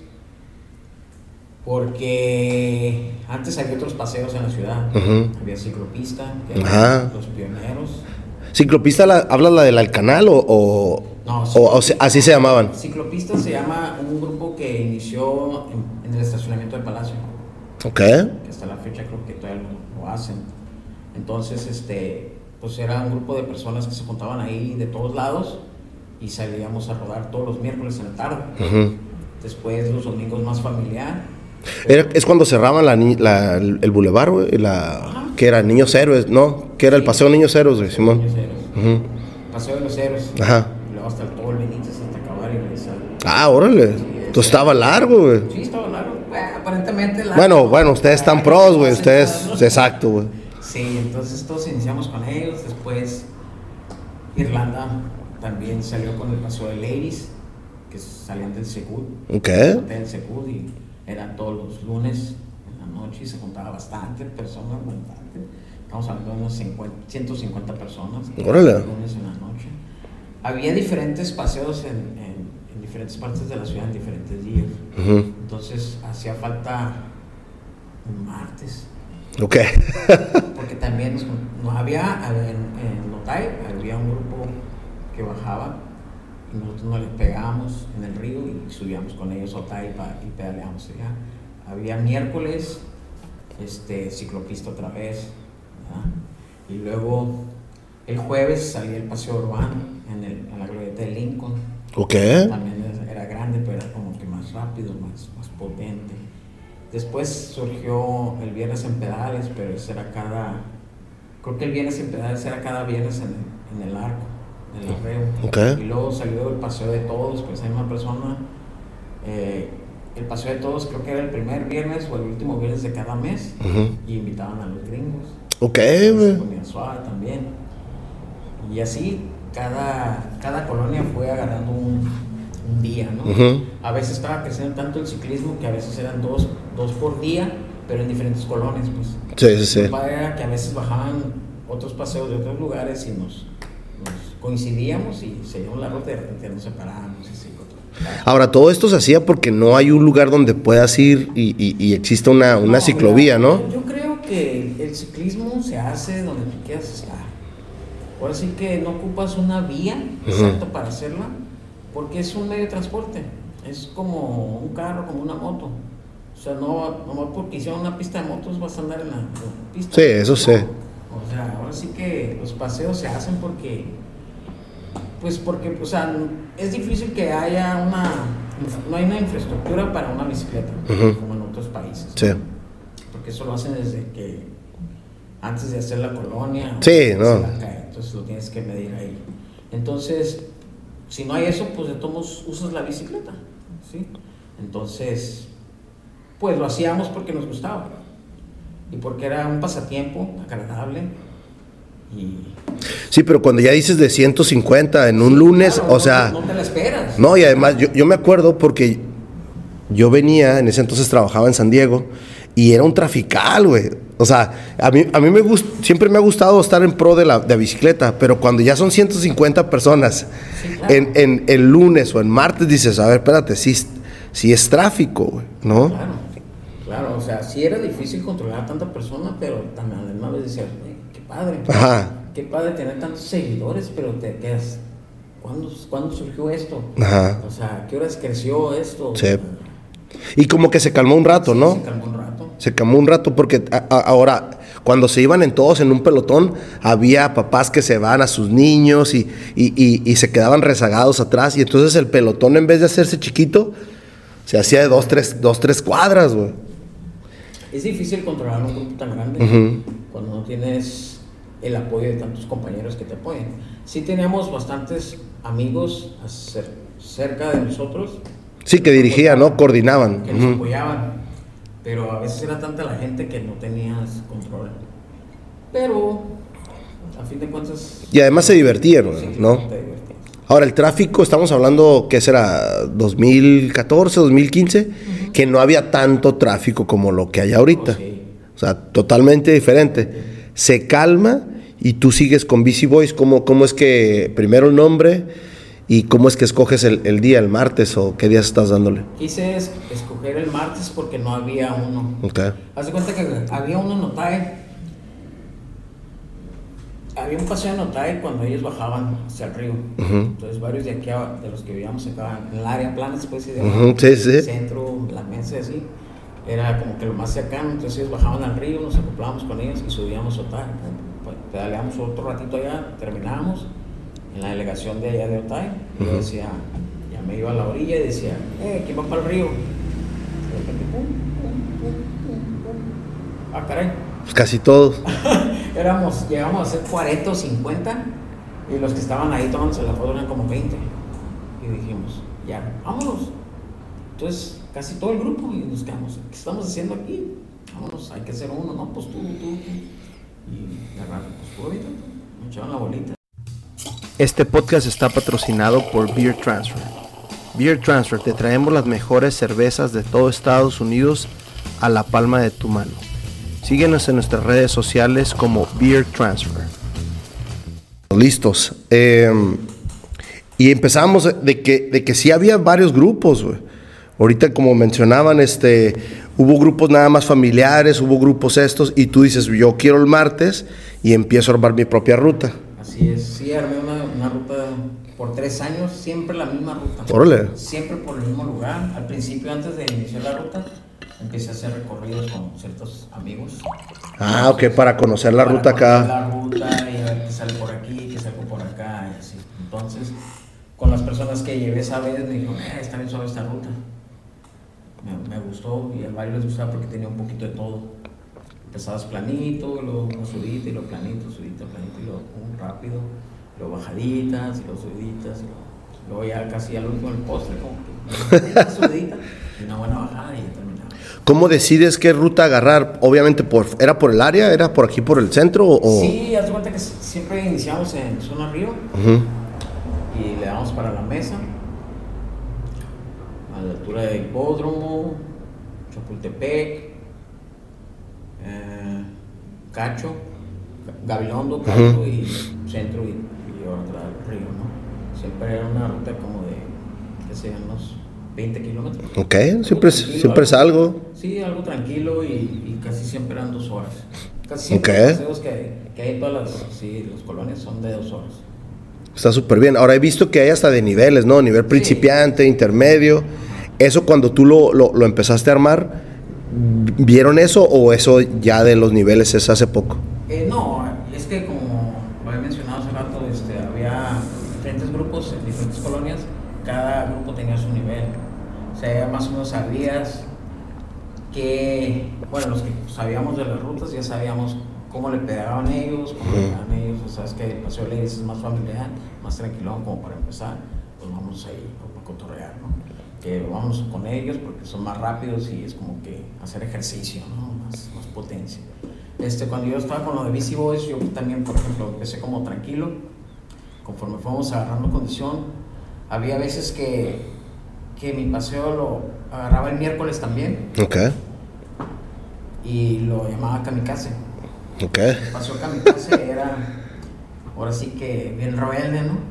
porque antes había otros paseos en la ciudad. Uh-huh. Había ciclopista, que eran los pioneros. ¿Ciclopista la, hablas la del Alcanal o, o, no, o, o se, así se llamaban? Ciclopista se llama un grupo que inició en, en el estacionamiento del Palacio. Ok. Que hasta la fecha creo que todavía lo, lo hacen. Entonces, este, pues era un grupo de personas que se juntaban ahí de todos lados y salíamos a rodar todos los miércoles en la tarde. Uh-huh. Después los domingos más familiar. Era, es cuando cerraban la, la, el bulevar, güey, la, que era Niños Héroes, ¿no? Que era el Paseo Niños Héroes, güey, Simón. Niños Héroes. Uh-huh. Paseo de los Héroes. Ajá. Y luego hasta el todo el Benítez hasta acabar y regresar. Ah, órale. Sí, entonces estaba largo, güey. Sí, estaba largo. Bueno, aparentemente largo. Bueno, bueno, ustedes están pros, güey, ustedes, exacto, güey. Sí, entonces todos iniciamos con ellos, después Irlanda también salió con el Paseo de Ladies, que salían del Secud. Ok. Del Secud y eran todos los lunes en la noche y se juntaba bastante personas, bastante. Estamos hablando de unos cincuenta, ciento cincuenta personas. Órale. Los lunes en la noche. Había diferentes paseos en, en, en diferentes partes de la ciudad en diferentes días. Uh-huh. Entonces hacía falta un martes. Ok. Porque también nos, nos había, en, en Notay había un grupo que bajaba y nosotros nos les pegábamos en el río y subíamos con ellos a Otay y pedaleábamos allá. Había miércoles, este, ciclopista otra vez, ¿verdad? Y luego el jueves salía el paseo urbano en, el, en la glorieta de Lincoln. Ok. También era grande, pero era como que más rápido, más, más potente. Después surgió el viernes en pedales, pero ese era cada, creo que el viernes en pedales era cada viernes en, en el arco. En el arreo. Okay. Y luego salió el paseo de todos, pues hay una persona, eh, el paseo de todos creo que era el primer viernes o el último viernes de cada mes, uh-huh. Y invitaban a los gringos. Ok, güey. Comida suave también. Y así cada, cada colonia fue agarrando un, un día, ¿no? Uh-huh. A veces estaba creciendo tanto el ciclismo que a veces eran dos, dos por día, pero en diferentes colonias, pues. Sí, sí, sí. Lo padre era que a veces bajaban otros paseos de otros lugares y nos... coincidíamos y seguíamos la ruta y de repente nos separábamos y así. Ahora, todo esto se hacía porque no hay un lugar donde puedas ir y, y, y existe una, una no, ciclovía, ¿no? Yo, yo creo que el ciclismo se hace donde tú quieras estar. Ahora sí que no ocupas una vía exacta uh-huh. para hacerla, porque es un medio de transporte. Es como un carro, como una moto. O sea, no, no porque hicieron una pista de motos vas a andar en la, en la pista. Sí, eso sí. O sea, ahora sí que los paseos se hacen porque... Pues porque, o sea, es difícil que haya una, no hay una infraestructura para una bicicleta, uh-huh. como en otros países. Sí. Porque eso lo hacen desde que, antes de hacer la colonia. Sí, no. La calle, entonces lo tienes que medir ahí. Entonces, si no hay eso, pues de todos usas la bicicleta, ¿sí? Entonces, pues lo hacíamos porque nos gustaba. Y porque era un pasatiempo agradable. Y... Sí, pero cuando ya dices de ciento cincuenta en un sí, lunes, claro, o no, sea... No te la esperas. No, y además yo, yo me acuerdo porque yo venía, en ese entonces trabajaba en San Diego, y era un trafical, güey. O sea, a mí, a mí me gust, siempre me ha gustado estar en pro de la, de la bicicleta, pero cuando ya son ciento cincuenta personas sí, claro. en, en el lunes o en martes, dices, a ver, espérate, sí, sí es tráfico, güey, ¿no? Claro, claro, o sea, sí era difícil controlar a tanta persona, pero también además decías, qué padre, Ajá. qué padre tener tantos seguidores, pero te quedas, ¿cuándo, ¿cuándo surgió esto? Ajá. O sea, ¿qué horas creció esto? Sí. Y como que se calmó un rato, sí, ¿no? Se calmó un rato. Se calmó un rato porque a, a, ahora, cuando se iban en todos en un pelotón, había papás que se van a sus niños y, y, y, y se quedaban rezagados atrás. Y entonces el pelotón, en vez de hacerse chiquito, se hacía de dos, tres, dos, tres cuadras, güey. Es difícil controlar un grupo tan grande uh-huh. cuando no tienes el apoyo de tantos compañeros que te apoyen. Sí teníamos bastantes amigos cerca de nosotros. Sí, que dirigían, ¿no? Coordinaban. Que nos uh-huh. apoyaban, pero a veces era tanta la gente que no tenías control. Pero, a fin de cuentas... Y además se divertían, sí, ¿no? Te divertías. Ahora, el tráfico, estamos hablando, ¿qué será? ¿dos mil catorce, dos mil quince? Uh-huh. Que no había tanto tráfico como lo que hay ahorita. Oh, sí. O sea, totalmente diferente. Se calma y tú sigues con Bici Boys. ¿Cómo, cómo es que, primero el nombre... ¿Y cómo es que escoges el, el día, el martes o qué días estás dándole? Quise es, escoger el martes porque no había uno. Okay. Haz de cuenta que había uno en Otay. Había un paseo en Otay cuando ellos bajaban hacia el río. Uh-huh. Entonces varios de aquí, de los que vivíamos acá en el área plana, después de uh-huh. sí, sí. el centro, la mesa y así, era como que lo más cercano. Entonces ellos bajaban al río, nos acoplábamos con ellos y subíamos a Otay. Pedaleamos otro ratito allá, terminábamos en la delegación de allá de Otay, y yo decía, ya me iba a la orilla y decía, eh, ¿quién va para el río? Y de repente, pum, pum, pum, pum, pum. Ah, caray. Pues casi todos. Éramos, llegamos a ser cuarenta o cincuenta, y los que estaban ahí tomándose la foto eran como veinte. Y dijimos, ya, vámonos. Entonces, casi todo el grupo, y nos quedamos, ¿qué estamos haciendo aquí? Vámonos, hay que hacer uno, ¿no? Pues tú, tú, tú. Y de rato, pues tú ahorita, me echaban la bolita. Este podcast está patrocinado por Beer Transfer. Beer Transfer, te traemos las mejores cervezas de todo Estados Unidos a la palma de tu mano. Síguenos en nuestras redes sociales como Beer Transfer. Listos. Eh, y empezamos de que, de que sí había varios grupos, güey. Ahorita, como mencionaban, este, hubo grupos nada más familiares, hubo grupos estos, y tú dices, yo quiero el martes y empiezo a armar mi propia ruta. Así es, sí, armé una, una ruta por tres años, siempre la misma ruta. Órale. Siempre por el mismo lugar. Al principio, antes de iniciar la ruta, empecé a hacer recorridos con ciertos amigos. Ah, ok, para conocer la para ruta conocer acá. la ruta y a ver qué sale por aquí, qué sale por acá y así. Entonces, con las personas que llevé esa vez, me dijeron, eh, está bien suave esta ruta. Me, me gustó y a varios les gustaba porque tenía un poquito de todo. Empezabas planito, luego una subidita y luego planito, subidita, planito y luego un rápido, luego bajaditas y luego subiditas y luego, luego ya casi al último el postre, como que una subidita y una buena bajada y ya terminaba. ¿Cómo decides qué ruta agarrar? Obviamente, por, ¿era por el área? ¿Era por aquí por el centro? O... Sí, haz de cuenta que siempre iniciamos en Zona Río uh-huh. y le damos para la mesa, a la altura del Hipódromo, Chapultepec, Eh, Cacho, Gabilondo, Cacho uh-huh. y Centro y, y otra Río, ¿no? Siempre era una ruta como de, qué sé, unos veinte kilómetros. Ok, siempre, siempre es algo. Sí, algo tranquilo y, y casi siempre eran dos horas. Casi siempre okay. los paseos que, que hay en todas las, sí, las colonias son de dos horas. Está súper bien. Ahora he visto que hay hasta de niveles, ¿no? Nivel principiante, sí. intermedio. Eso cuando tú lo, lo, lo empezaste a armar, ¿vieron eso o eso ya de los niveles es hace poco? Eh, no, es que como lo había mencionado hace rato, este, había diferentes grupos en diferentes colonias, cada grupo tenía su nivel. O sea, más o menos sabías que, bueno, los que sabíamos de las rutas ya sabíamos cómo le pegaban ellos, cómo le pegaban ellos. O sea, es que el Paseo de Leyes es más familiar, más tranquilón como para empezar, pues vamos ahí a cotorrear, ¿no? Que vamos con ellos porque son más rápidos y es como que hacer ejercicio, ¿no? Más, más potencia. Este, cuando yo estaba con lo de Bici Boys, yo también, por ejemplo, empecé como tranquilo. Conforme fuimos agarrando condición, había veces que, que mi paseo lo agarraba el miércoles también. Ok. y lo llamaba Kamikaze. Ok. El paseo Kamikaze era, ahora sí que bien rebelde, ¿no?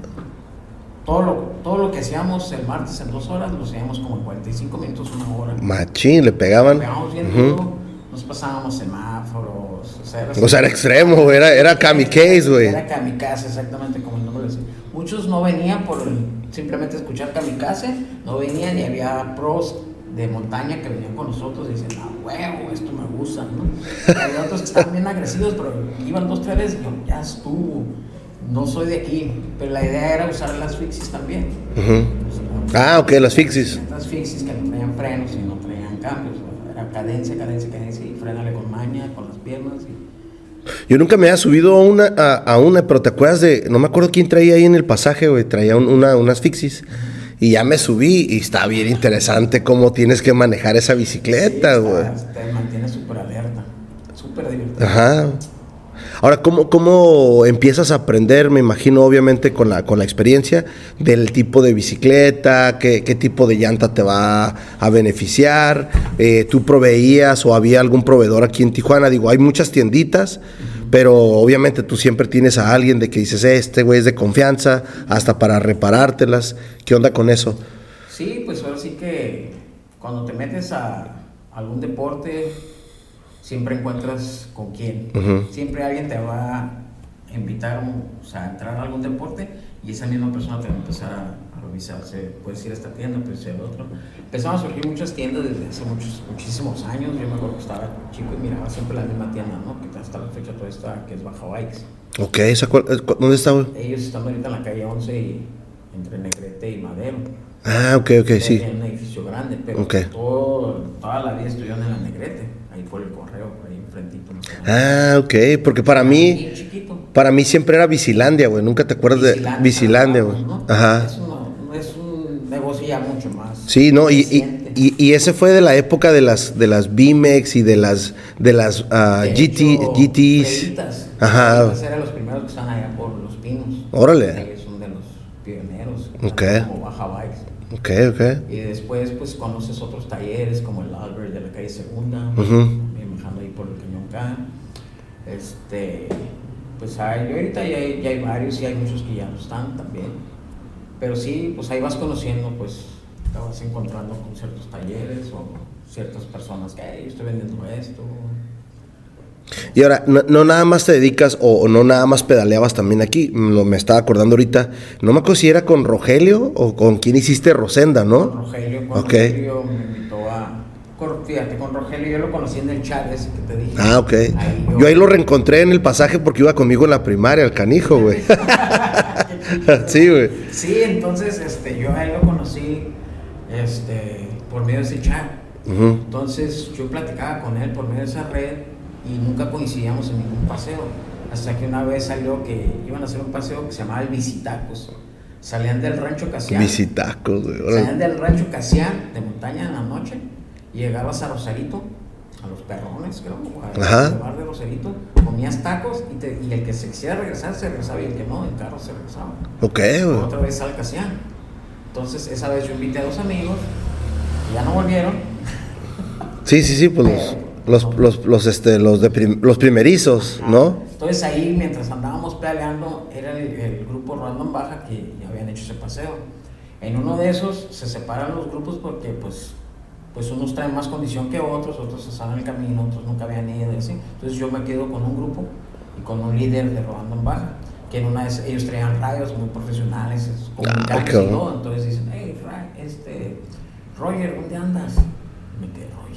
Todo lo, todo lo que hacíamos el martes en dos horas, lo hacíamos como en cuarenta y cinco minutos, una hora. Machín, le pegaban. Le pegábamos bien uh-huh. duro, nos pasábamos semáforos, o sea, era, o sea, era extremo, era, era Kamikaze, güey. Era Kamikaze, exactamente como el nombre lo decía. Muchos no venían por simplemente escuchar Kamikaze, no venían y había pros de montaña que venían con nosotros y decían, ah, huevo, esto me gusta, ¿no? Y había otros que estaban bien agresivos, pero iban dos, tres veces y yo, ya estuvo, no soy de aquí. Pero la idea era usar las fixies también. Uh-huh. O sea, ah, ok, las fixies. Las fixies que no traían frenos y no traían cambios, ¿no? Era cadencia, cadencia, cadencia y frénale con maña, con las piernas y... Yo nunca me había subido a una, a, a una, pero ¿te acuerdas de...? No me acuerdo quién traía ahí en el pasaje, güey. Traía un, una, unas fixies. Y ya me subí y está bien interesante cómo tienes que manejar esa bicicleta, güey. Sí, te mantiene súper alerta, súper divertido. Ajá. Ahora, ¿cómo, ¿cómo empiezas a aprender? Me imagino, obviamente, con la, con la experiencia del tipo de bicicleta, qué, qué tipo de llanta te va a beneficiar. Eh, ¿Tú proveías o había algún proveedor aquí en Tijuana? Digo, hay muchas tienditas, uh-huh. pero obviamente tú siempre tienes a alguien de que dices, eh, este güey es de confianza, hasta para reparártelas. ¿Qué onda con eso? Sí, pues ahora sí que cuando te metes a algún deporte... siempre encuentras con quién. Uh-huh. Siempre alguien te va a invitar, o sea, a entrar a algún deporte y esa misma persona te va a empezar a, a revisar. Puedes ir a esta tienda, puedes ir a otro. Empezaron a surgir muchas tiendas desde hace muchos, muchísimos años. Yo me acuerdo que estaba chico y miraba siempre la misma tienda, ¿no? Que hasta la fecha todavía está, que es Baja Bikes. Ok, ¿dónde está? Ellos están ahorita en la calle once y entre Negrete y Madero. Ah, ok, ok, sí. Tienen un edificio grande, pero okay. todo, toda la vida estuvieron en la Negrete. Ahí por el correo, por ahí enfrentito. No sé. Ah, ok, porque para mí, para mí siempre era Bicilandia, güey. Nunca te acuerdas Bicilandia, de Bicilandia, güey. ¿No? Ajá. Es, una, es un negocio ya mucho más. Sí, no, y, y, y, y ese fue de la época de las de las B-Mex y de las de las uh, de G T, hecho, G Ts. Ajá. Esos eran los primeros que están allá por Los Pinos. Órale. Ellos son de los pioneros. Okay. Como Baja Bikes. Ok, ok. Y después, pues, conoces otros talleres como el Albert de la calle Segunda, uh-huh. bajando ahí por el Cañón K. Este, pues, hay, ahorita ya hay, ya hay varios y hay muchos que ya no están también. Pero sí, pues, ahí vas conociendo, pues, te vas encontrando con ciertos talleres o ciertas personas que, hey, yo estoy vendiendo esto. Y ahora, no, no nada más te dedicas o, o no nada más pedaleabas también aquí, no, me estaba acordando ahorita, no me acuerdo si era con Rogelio o con quién hiciste Rosenda, ¿no? Con Rogelio, con okay. Rogelio me invitó a, con, fíjate, con Rogelio yo lo conocí en el chat ese que te dije. Ah, ok. Ahí yo, yo ahí lo reencontré en el pasaje porque iba conmigo en la primaria, el canijo, güey. Sí, güey. Sí, entonces, este, yo a él lo conocí, este, por medio de ese chat. Uh-huh. Entonces, yo platicaba con él por medio de esa red y nunca coincidíamos en ningún paseo, hasta que una vez salió que iban a hacer un paseo que se llamaba el Visitacos. Salían del rancho Casián. Visitacos, güey. Salían del rancho Casián de montaña en la noche y llegabas a Rosarito, a los Perrones, creo, al bar de Rosarito, comías tacos y, te, y el que se quisiera regresar se regresaba y el que no, en carro se regresaba. Ok, güey. Otra vez al Casián. Entonces, esa vez yo invité a dos amigos y ya no volvieron. Sí, sí, sí, pues los... Los, los, los, este, los, de prim, los primerizos, ¿no? Entonces ahí, mientras andábamos pedaleando, era el, el grupo Random Baja que ya habían hecho ese paseo. En uno de esos se separan los grupos porque pues, pues unos traen más condición que otros, otros se salen el camino, otros nunca habían ido y así. Entonces yo me quedo con un grupo y con un líder de Random Baja, que en una vez ellos traían radios muy profesionales, comunicantes ah, y todo. Entonces dicen, hey, Ray, este, Roger, ¿dónde andas? Y me quedé, Roger.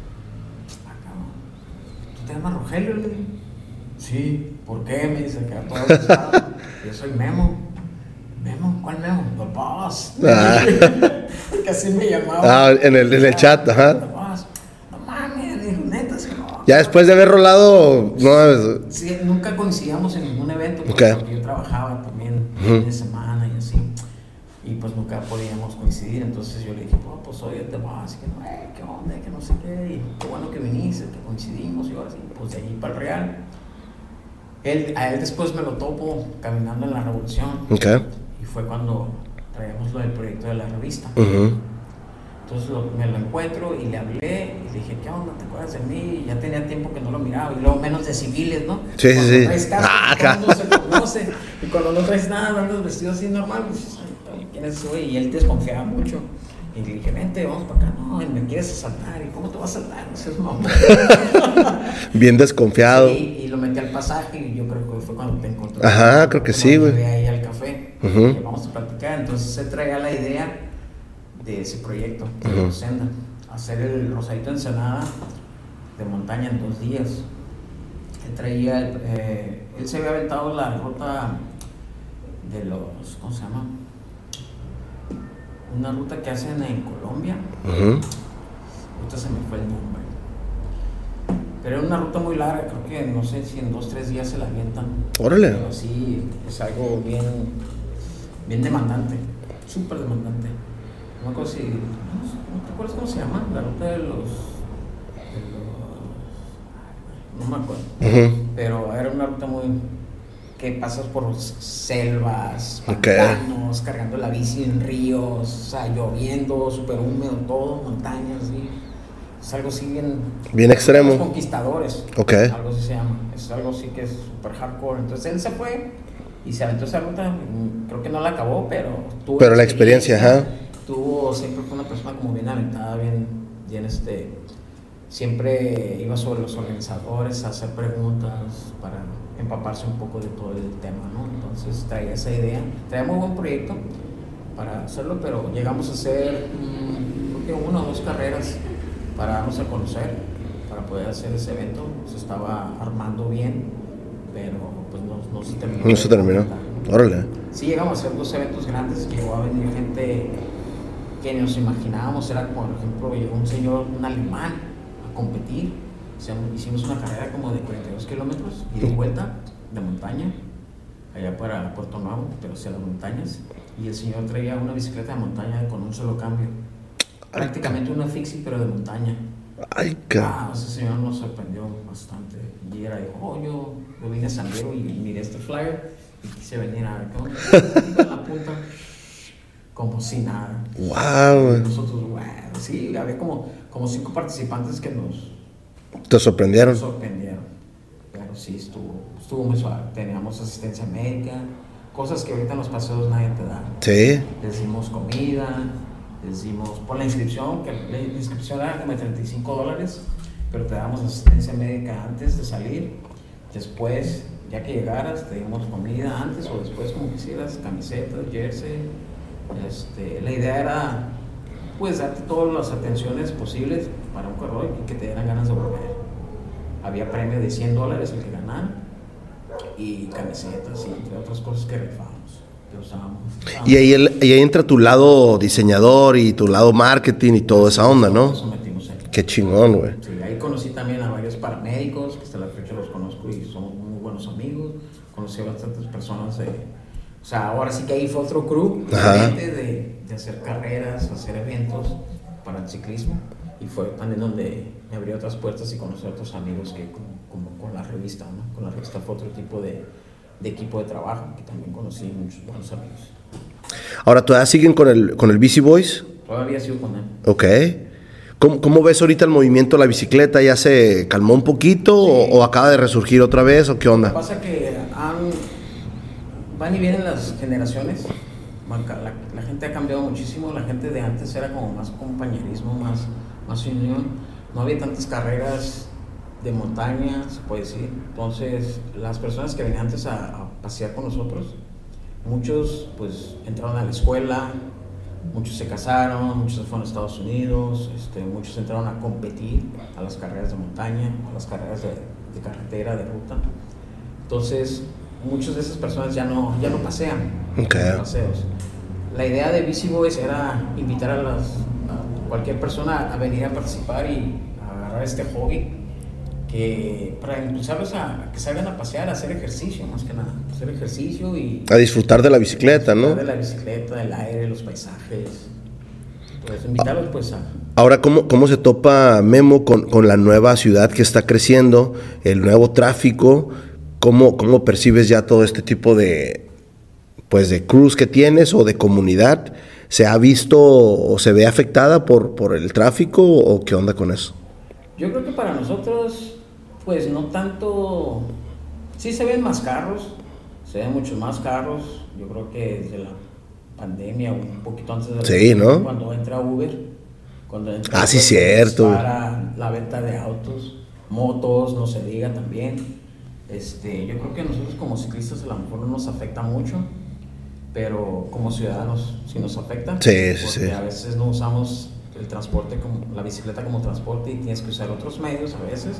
¿Te llamas Rogelio? Le? Sí, ¿por qué? Me dice que a todos yo soy Memo. ¿Memo? ¿Cuál Memo? The Boss. Ah. Porque así me llamaba. Ah, en el, en el chat, ajá. The Boss. No mames, dijo, neta, sí, no. Ya después de haber rolado, no. Sí, nunca coincidíamos en ningún evento, porque, okay. porque yo trabajaba también uh-huh. fin de semana y así. Y pues nunca podíamos coincidir, entonces yo le dije, oh, pues soy el The Boss, que no, eh, qué onda, que no sé qué, y qué bueno que viniste, que coincidimos, y ahora sí, pues de ahí para el Real. Él, a él después me lo topo caminando en la Revolución, okay. y fue cuando traíamos lo del proyecto de la revista. Uh-huh. Entonces lo, me lo encuentro y le hablé y le dije, ¿qué onda? ¿Te acuerdas de mí? Y ya tenía tiempo que no lo miraba. Y luego menos de civiles, ¿no? Sí, cuando sí, sí. traes casco, Ah, todo el mundo se conoce. Y cuando no traes nada, andas vestido así normal, pues, ¿quién es ese güey? Y él desconfiaba mucho. Y le dije, vente, vamos para acá. No, y me quieres asaltar. ¿Y cómo te vas a asaltar? No seas mamón. Bien desconfiado. Sí, y lo metí al pasaje y yo creo que fue cuando te encontré. Ajá, creo que sí, güey. Me ahí al café. Uh-huh. Y vamos a platicar. Entonces se traía la idea de ese proyecto, de Uh-huh. Rosenda. Hacer el Rosarito Ensenada de montaña en dos días. Él traía, eh, él se había aventado la ruta de los, ¿cómo se llama? Una ruta que hacen en Colombia. Uh-huh. Ahorita se me fue el nombre. Pero era una ruta muy larga, creo que no sé si en dos, tres días se la avientan. Órale. Pero sí, es algo bien, bien demandante, súper demandante. No me acuerdo si, no, ¿no te acuerdas cómo se llama? La ruta de los, de los no me acuerdo. Uh-huh. Pero era una ruta muy, que pasas por selvas, Okay. pantanos, cargando la bici en ríos, o sea, lloviendo, súper húmedo todo, montañas, ¿sí? Es algo así bien... Bien extremo. Los conquistadores. Ok. Algo así se llama. Es algo así que es súper hardcore. Entonces él se fue y se aventó esa ruta. Creo que no la acabó, pero tuvo... Pero la experiencia, ajá. Tuvo, siempre fue una persona como bien aventada, bien, bien este... Siempre iba sobre los organizadores a hacer preguntas para empaparse un poco de todo el tema, ¿no? Entonces traía esa idea. Traía muy buen proyecto para hacerlo, pero llegamos a hacer, mmm, creo que una o dos carreras para darnos a conocer, para poder hacer ese evento. Se estaba armando bien, pero pues no, no se terminó. No se terminó. Órale. Sí llegamos a hacer dos eventos grandes, llegó a venir gente que nos imaginábamos, era como, por ejemplo, llegó un señor, un alemán, a competir. O sea, hicimos una carrera como de cuarenta y dos kilómetros y de vuelta de montaña, allá para Puerto Nuevo, pero hacia las montañas. Y el señor traía una bicicleta de montaña con un solo cambio. Prácticamente una fixie, pero de montaña. Ay, ca... Ah, ese señor nos sorprendió bastante. Y era, dijo, oh, yo, yo vine a San Diego y miré este flyer y quise venir a ver qué onda. En la punta, como si nada. Wow. Y nosotros, wow, sí, había como, como cinco participantes que nos... ¿Te sorprendieron? Nos sorprendieron. Pero sí, estuvo, estuvo muy suave. Teníamos asistencia médica, cosas que ahorita en los paseos nadie te da. Sí. Les dimos comida, les dimos por la inscripción, que la inscripción era como de treinta y cinco dólares, pero te damos asistencia médica antes de salir. Después, ya que llegaras, te dimos comida antes o después, como quisieras, camisetas, jersey. Este, la idea era, pues, darte todas las atenciones posibles para un corredor y que te dieran ganas de volver. Había premio de cien dólares el que ganara y camisetas y entre otras cosas que rifamos. Usábamos, usábamos. Y ahí, el, y ahí entra tu lado diseñador y tu lado marketing y toda esa onda, ¿no? Eso metimos ahí. Qué chingón, güey. Sí, ahí conocí también a varios paramédicos, que hasta la fecha los conozco y somos muy buenos amigos. Conocí a bastantes personas de... O sea, ahora sí que ahí fue otro crew diferente de, de hacer carreras, hacer eventos para el ciclismo. Y fue también donde me abrió otras puertas y conocí a otros amigos que como, como con la revista, ¿no? Con la revista fue otro tipo de... de equipo de trabajo, que también conocí muchos buenos amigos. Ahora, ¿todavía siguen con el, con el Bici Boys? Todavía sigo con él. Ok. ¿Cómo, ¿Cómo ves ahorita el movimiento de la bicicleta? ¿Ya se calmó un poquito sí. o, o acaba de resurgir otra vez o qué onda? Lo que pasa es que han, van y vienen las generaciones, la, la gente ha cambiado muchísimo, la gente de antes era como más compañerismo, más, más unión, no había tantas carreras de montaña, se puede decir. Entonces, las personas que venían antes a, a pasear con nosotros, muchos pues entraron a la escuela, muchos se casaron, muchos se fueron a Estados Unidos, este, muchos entraron a competir a las carreras de montaña, a las carreras de, de carretera, de ruta. Entonces, muchas de esas personas ya no, ya no pasean okay. los paseos. La idea de Bici Boys era invitar a, las, a cualquier persona a venir a participar y a agarrar este hobby, que para impulsarlos a, a que salgan a pasear, a hacer ejercicio, más que nada, hacer ejercicio y... A disfrutar de la bicicleta, ¿no? De la bicicleta, del aire, los paisajes, pues invitarlos pues a... Ahora, ¿cómo, cómo se topa Memo con, con la nueva ciudad que está creciendo, el nuevo tráfico? ¿Cómo, cómo percibes ya todo este tipo de, pues, de crews que tienes o de comunidad? ¿se ha visto o se ve afectada por, por el tráfico o qué onda con eso? Yo creo que para nosotros, pues no tanto, sí se ven más carros, se ven muchos más carros, yo creo que desde la pandemia, un poquito antes de la sí, pandemia, ¿no? Cuando entra Uber, cuando entra ah, Uber, sí, cierto. Para la venta de autos, motos, no se diga también. Este, yo creo que nosotros como ciclistas a lo mejor no nos afecta mucho, pero como ciudadanos sí nos afecta. Sí, sí, porque sí. a veces no usamos el transporte, como la bicicleta como transporte y tienes que usar otros medios a veces.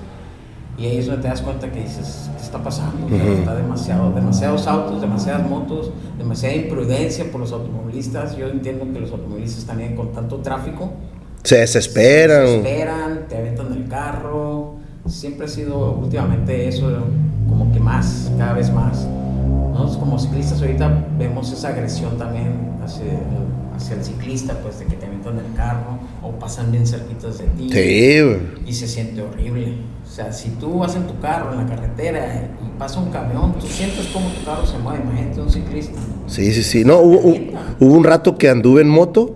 Y ahí es donde te das cuenta que dices, ¿qué está pasando? Uh-huh. Está demasiado, demasiados autos, demasiadas motos, demasiada imprudencia por los automovilistas. Yo entiendo que los automovilistas también con tanto tráfico se desesperan. Se desesperan, te aventan el carro. Siempre ha sido últimamente eso, como que más, cada vez más. Nosotros como ciclistas ahorita vemos esa agresión también hacia el, hacia el ciclista, pues de que te aventan el carro o pasan bien cerquitas de ti. Sí, güey. Y se siente horrible. O sea, si tú vas en tu carro en la carretera y pasa un camión, tú sientes cómo tu carro se mueve. Imagínate un ciclista. Sí, sí, sí. No, hubo, hubo un rato que anduve en moto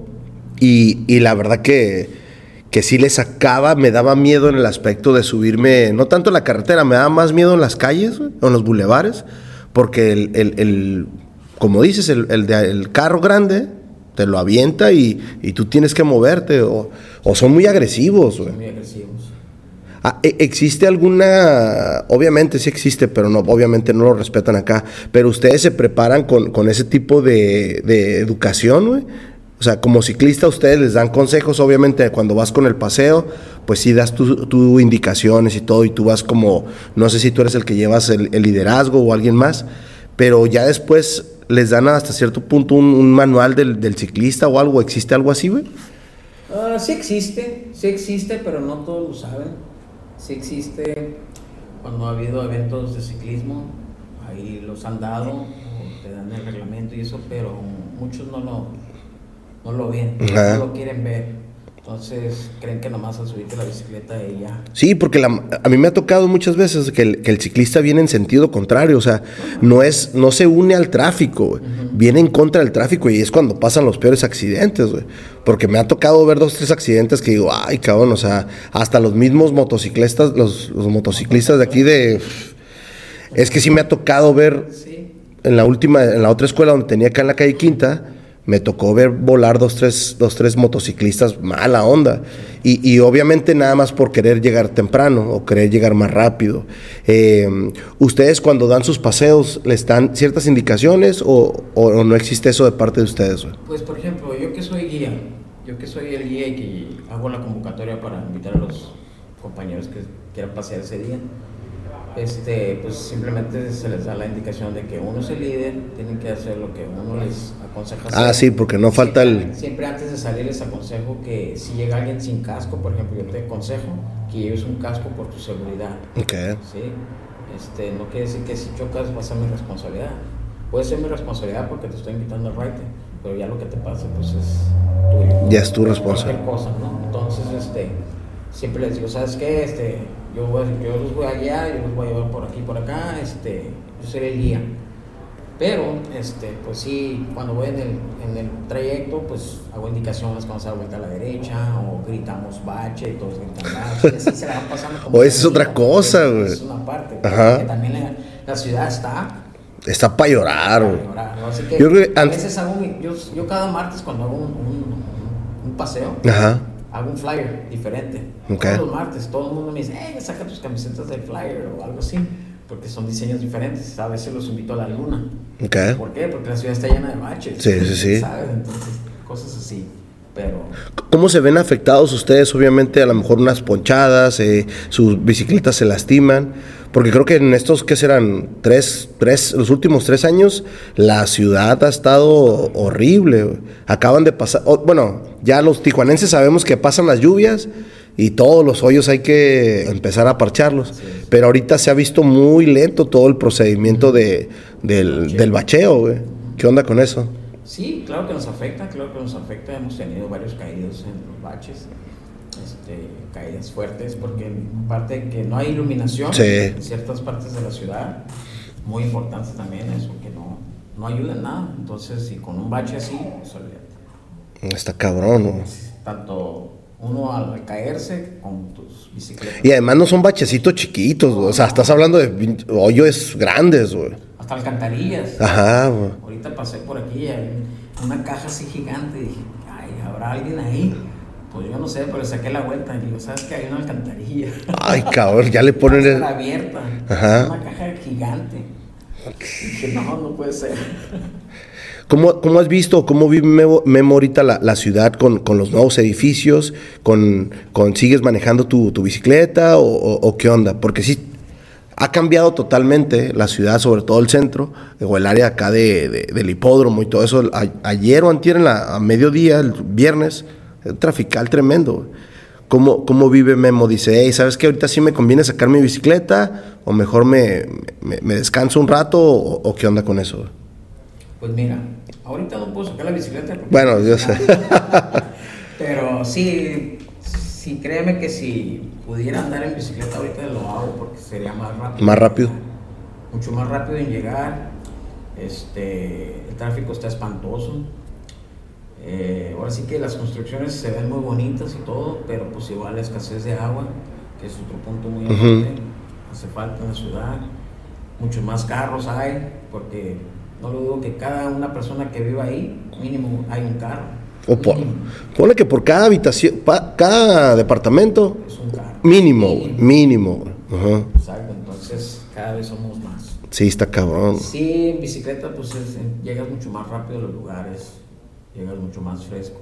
y, y la verdad que, que sí le sacaba, me daba miedo en el aspecto de subirme, no tanto en la carretera, me daba más miedo en las calles, güey, o en los bulevares, porque el, el, el como dices, el, el, de, el carro grande te lo avienta y, y tú tienes que moverte, o, o son muy agresivos, güey. Son muy agresivos. Ah, ¿existe alguna? Obviamente sí existe, pero no, obviamente no lo respetan acá. Pero ustedes se preparan con, con ese tipo de, de educación, güey. O sea, como ciclista ustedes les dan consejos, obviamente cuando vas con el paseo, pues sí das tus tu indicaciones y todo, y tú vas como, no sé si tú eres el que llevas el, el liderazgo o alguien más, pero ya después les dan hasta cierto punto un, un manual del, del ciclista o algo. ¿Existe algo así, güey? Uh, sí existe, sí existe, pero no todos lo saben. Sí existe, cuando ha habido eventos de ciclismo, ahí los han dado, o te dan el reglamento y eso, pero muchos no lo, no lo ven, uh-huh. no lo quieren ver. Entonces creen que nomás al subirte la bicicleta y ya. Sí, porque la, a mí me ha tocado muchas veces que el, que el ciclista viene en sentido contrario, o sea, no es, no se une al tráfico, güey. Uh-huh. Viene en contra del tráfico y es cuando pasan los peores accidentes, güey. Porque me ha tocado ver dos, tres accidentes que digo, ay, cabrón, o sea, hasta los mismos motociclistas, los, los motociclistas de aquí de... Es que sí me ha tocado ver en la última, en la otra escuela donde tenía acá en la calle Quinta, me tocó ver volar dos, tres, dos, tres motociclistas mala onda. Y, y obviamente nada más por querer llegar temprano o querer llegar más rápido. Eh, ¿Ustedes cuando dan sus paseos les dan ciertas indicaciones o, o, o no existe eso de parte de ustedes, güey? Pues por ejemplo, yo que soy guía, yo que soy el guía y que hago la convocatoria para invitar a los compañeros que quieran pasear ese día, este, pues simplemente se les da la indicación de que uno es el líder, tienen que hacer lo que uno les aconseja hacer. Ah, sí, porque no falta siempre, el... Siempre antes de salir les aconsejo que si llega alguien sin casco, por ejemplo, yo te aconsejo que lleves un casco por tu seguridad. Ok. ¿Sí? Este, no quiere decir que si chocas va a ser mi responsabilidad. Puede ser mi responsabilidad porque te estoy invitando al raite, pero ya lo que te pase pues es tuyo. Ya es tu responsabilidad. Cosa, ¿no? Entonces, este, siempre les digo, ¿sabes qué? Este, yo, voy, yo los voy a guiar, yo los voy a llevar por aquí, por acá, este, yo seré el guía. Pero, este, pues sí, cuando voy en el, en el trayecto, pues hago indicaciones cuando se da vuelta a la derecha, o gritamos bache, y todos gritan bache, y así se la van pasando como... O esa es otra cosa, güey. Es una parte, ajá. Que también la, la ciudad está... Está para llorar, güey. ¿No? Así que yo creo que a antes... veces hago un, yo, yo cada martes cuando hago un, un, un paseo, ajá. hago un flyer diferente. Okay. Todos los martes, todo el mundo me dice, hey, saca tus camisetas del flyer o algo así, porque son diseños diferentes. A veces los invito a la luna. Okay. ¿Por qué? Porque la ciudad está llena de baches. Sí, sí, sí. ¿Sabes? Entonces, cosas así. Pero... ¿Cómo se ven afectados ustedes? Obviamente, a lo mejor unas ponchadas, eh, sus bicicletas se lastiman. Porque creo que en estos, ¿qué serán? Tres, tres, los últimos tres años, la ciudad ha estado horrible. Acaban de pasar, oh, bueno, ya los tijuanenses sabemos que pasan las lluvias y todos los hoyos hay que empezar a parcharlos. Sí, sí. Pero ahorita se ha visto muy lento todo el procedimiento de, del, bacheo. del bacheo, güey. ¿Qué onda con eso? Sí, claro que nos afecta, claro que nos afecta. Hemos tenido varios caídos en los baches. Este, caídas fuertes porque parte que no hay iluminación sí. en ciertas partes de la ciudad, muy importante también eso, que no, no ayuda en nada. Entonces, si con un bache así, pues olvídate. Está cabrón, ¿no? Tanto uno al caerse con tus bicicletas. Y además no son bachecitos chiquitos, güey. O sea, estás hablando de hoyos grandes, güey. Hasta alcantarillas. Ajá, güey. Ahorita pasé por aquí y hay una caja así gigante y dije, ay, ¿habrá alguien ahí? Pues yo no sé, pero saqué la vuelta y digo, ¿sabes qué? Hay una alcantarilla. Ay, cabrón, ya le ponen el... Está abierta. Ajá. Es una caja gigante. Y dije, no, no puede ser. ¿Cómo, cómo has visto, cómo vive Memo, Memo ahorita la, la ciudad con, con los nuevos edificios? Con, con ¿Sigues manejando tu, tu bicicleta o, o, o qué onda? Porque sí, ha cambiado totalmente la ciudad, sobre todo el centro, o el área acá de, de, del hipódromo y todo eso. A, ayer o antier, en la, a mediodía, el viernes, un trafical tremendo. ¿Cómo, ¿Cómo vive Memo? Dice, hey, ¿sabes qué? Ahorita sí me conviene sacar mi bicicleta, o mejor me, me, me descanso un rato, o, o qué onda con eso. Pues mira, ahorita no puedo sacar la bicicleta. Bueno, yo sé. Pero sí, sí, créeme que si pudiera andar en bicicleta ahorita lo hago porque sería más rápido. Más rápido. Mucho más rápido en llegar. Este, el tráfico está espantoso. Eh, ahora sí que las construcciones se ven muy bonitas y todo, pero pues igual la escasez de agua, que es otro punto muy importante. Uh-huh. Hace falta en la ciudad. Muchos más carros hay, porque no lo dudo que cada una persona que viva ahí, mínimo hay un carro. O por, ponle que por cada habitación, pa, cada departamento, es un carro. Mínimo, mínimo. mínimo. Uh-huh. Exacto, entonces cada vez somos más. Sí, está cabrón. Sí, en bicicleta pues es, llegas mucho más rápido a los lugares, llegas mucho más fresco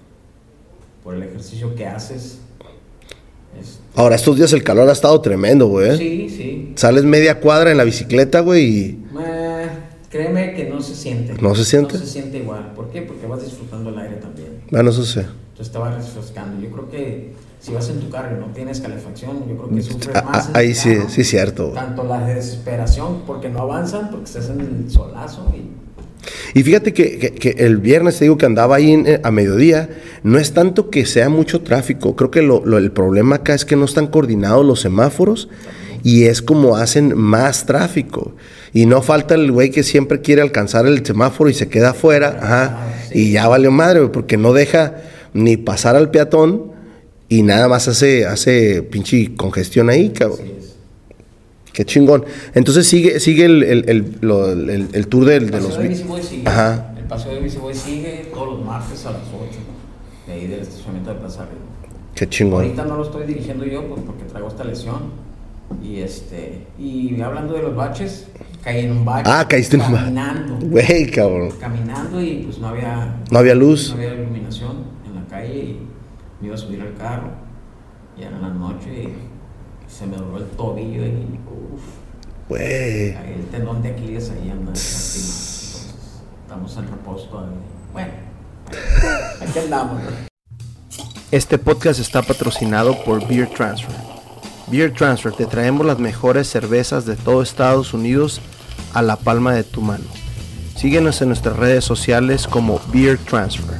por el ejercicio que haces. Este... Ahora, estos días el calor ha estado tremendo, güey. Sí, sí. Sales media cuadra en la bicicleta, güey, y... Eh, créeme que no se siente. ¿No se siente? No se siente igual. ¿Por qué? Porque vas disfrutando el aire también. Bueno, eso sí. Entonces te vas refrescando. Yo creo que si vas en tu carro y no tienes calefacción, yo creo que sufres ah, más. Ahí sí, carro. sí, cierto. Tanto la desesperación, porque no avanzan, porque estás en el solazo y... Y fíjate que, que, que el viernes te digo que andaba ahí en, a mediodía, no es tanto que sea mucho tráfico, creo que lo, lo, el problema acá es que no están coordinados los semáforos y es como hacen más tráfico. Y no falta el güey que siempre quiere alcanzar el semáforo y se queda afuera, ajá, y ya valió madre, porque no deja ni pasar al peatón y nada más hace, hace pinche congestión ahí, cabrón. Qué chingón. Entonces sigue sigue el, el, el, lo, el, el tour del, de los... De Biciboy sigue. Ajá. El paseo de Biciboy sigue todos los martes a las ocho, de ahí del estacionamiento de Plaza Río. Qué chingón. Ahorita no lo estoy dirigiendo yo pues, porque traigo esta lesión. Y este y hablando de los baches, caí en un bache. Ah, caíste en un bache. Caminando. Güey, cabrón. Caminando y pues no había... No había luz. No había iluminación en la calle y me iba a subir al carro. Y era la noche y se me dobló el tobillo y uff. Güey. El tendón de Aquiles ahí anda lastimado. Entonces estamos en reposo todavía. Bueno, aquí andamos. Este podcast está patrocinado por Beer Transfer. Beer Transfer, te traemos las mejores cervezas de todo Estados Unidos a la palma de tu mano. Síguenos en nuestras redes sociales como Beer Transfer.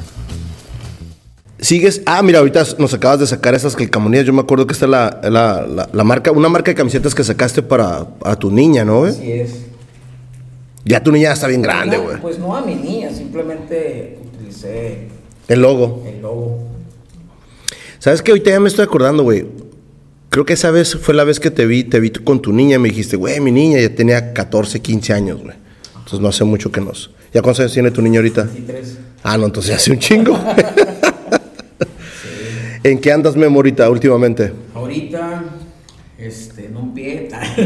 Sigues, ah, mira, ahorita nos acabas de sacar esas calcamonías. Yo me acuerdo que esta es la, la, la, la marca, una marca de camisetas que sacaste para a tu niña, ¿no, güey? Así es. Ya tu niña está bien grande, güey. No, pues no a mi niña, simplemente utilicé el logo. El logo. ¿Sabes qué? Ahorita ya me estoy acordando, güey. Creo que esa vez fue la vez que te vi, te vi con tu niña y me dijiste, güey, mi niña ya tenía catorce, quince años, güey. Entonces no hace mucho que nos... ¿Ya cuántos años tiene tu niña ahorita? veintitrés. Ah, no, entonces hace un chingo. ¿En qué andas, Memo, ahorita, últimamente? Ahorita, este, en un pie.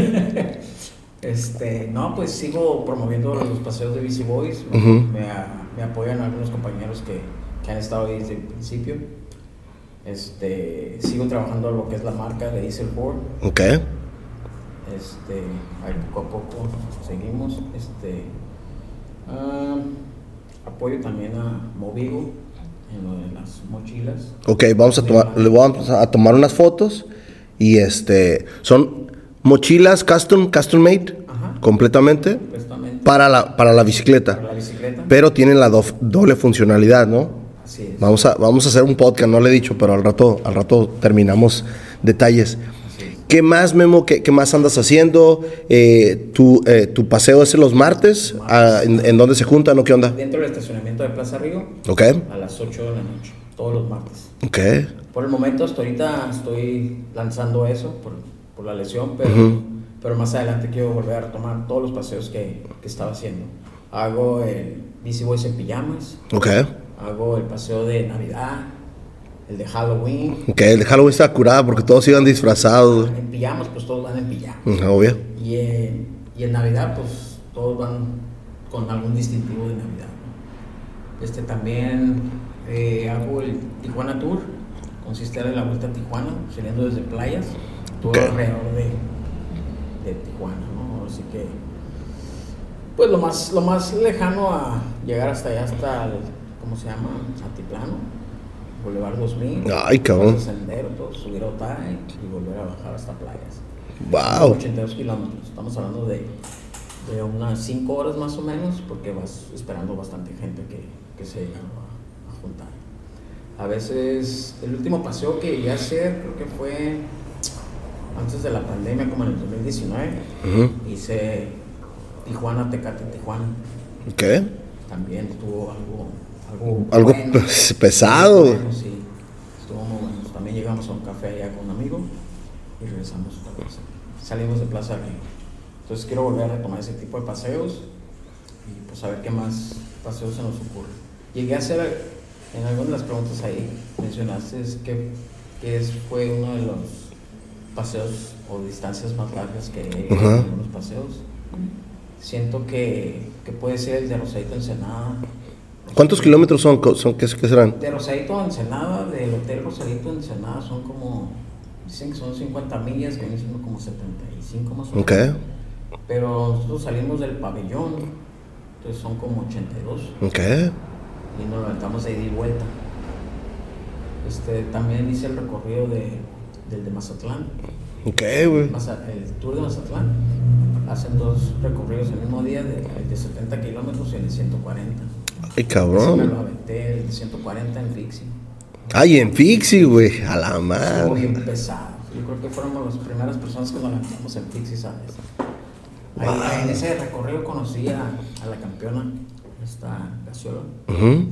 este, no, pues sigo promoviendo los paseos de Bici Boys. Uh-huh. Me, me apoyan algunos compañeros que, que han estado ahí desde el principio. Este, sigo trabajando lo que es la marca de Dieselboard. Ok. Este, ahí poco a poco seguimos. Este, uh, apoyo también a Movigo en lo de las mochilas. Ok, vamos a tomar, le vamos a tomar unas fotos y este, son mochilas custom, custom made. Ajá. completamente, completamente. Para la para la bicicleta. Para la bicicleta. Pero tienen la do, doble funcionalidad, ¿no? Así es. Vamos a vamos a hacer un podcast, no le he dicho, pero al rato al rato terminamos detalles. ¿Qué más, Memo? ¿Qué, qué más andas haciendo? Eh, tu, eh, ¿Tu paseo es en los martes? Ah, ¿en, ¿En dónde se juntan o qué onda? Dentro del estacionamiento de Plaza Río. Ok. A las ocho de la noche, todos los martes. Ok. Por el momento, hasta ahorita estoy lanzando eso por, por la lesión, pero, Uh-huh. pero más adelante quiero volver a retomar todos los paseos que, que estaba haciendo. Hago el Bici Boys en pijamas. Ok. Hago el paseo de Navidad, el de Halloween. Ok, el de Halloween está curada porque todos iban disfrazados. En pijamas, pues todos van en pijamas. Uh, Obvio. Y en, y en Navidad, pues todos van con algún distintivo de Navidad, ¿no? Este también eh, hago el Tijuana Tour, consiste en la vuelta a Tijuana, saliendo desde playas, todo Okay. alrededor de, de Tijuana, ¿no? Así que, pues lo más, lo más lejano a llegar hasta allá, hasta el, ¿cómo se llama? Altiplano, Boulevard dos mil. Ay, cabrón. Pasar sendero, todo, subir a Otay y volver a bajar hasta playas. Wow. ochenta y dos kilómetros, estamos hablando de, de unas cinco horas más o menos, porque vas esperando bastante gente que, que se llega a, a juntar. A veces, el último paseo que llegué a hacer, creo que fue antes de la pandemia, como en el dos mil diecinueve, Uh-huh. hice Tijuana, Tecate, Tijuana. Ok. También estuvo algo, algo, Algo bueno, pues, pesado. bueno, sí, estuvo muy bueno. También llegamos a un café allá con un amigo y regresamos otra vez. Salimos de Plaza Río. Entonces quiero volver a retomar ese tipo de paseos y pues a ver qué más paseos se nos ocurre. Llegué a hacer, en algunas de las preguntas ahí, mencionaste que, que es, fue uno de los paseos o distancias más largas que he hecho Ajá. en algunos paseos. Siento que, que puede ser el de Rosarito a Ensenada. ¿Cuántos kilómetros son? son ¿qué, ¿Qué serán? De Rosarito a Ensenada, del Hotel Rosarito a Ensenada, son como, dicen que son cincuenta millas, que vienen siendo como setenta y cinco más o menos. Ok. Pero nosotros salimos del pabellón, entonces son como ochenta y dos, Ok. y nos levantamos de ida y vuelta. Este, también hice el recorrido de, del de Mazatlán, Ok, güey. Maza- el tour de Mazatlán. Hacen dos recorridos el mismo día, de, el de setenta kilómetros y el de ciento cuarenta. Ay, Ese me lo cabrón. aventé, el de ciento cuarenta en Fixie. Ay, en Fixie, güey. A la Estuvo madre. bien pesado. Yo creo que fuéramos las primeras personas que nos lanzamos en Fixie, ¿sabes? Ahí, Wow. ahí en ese recorrido conocí a, a la campeona, esta Gaciola, Ujú.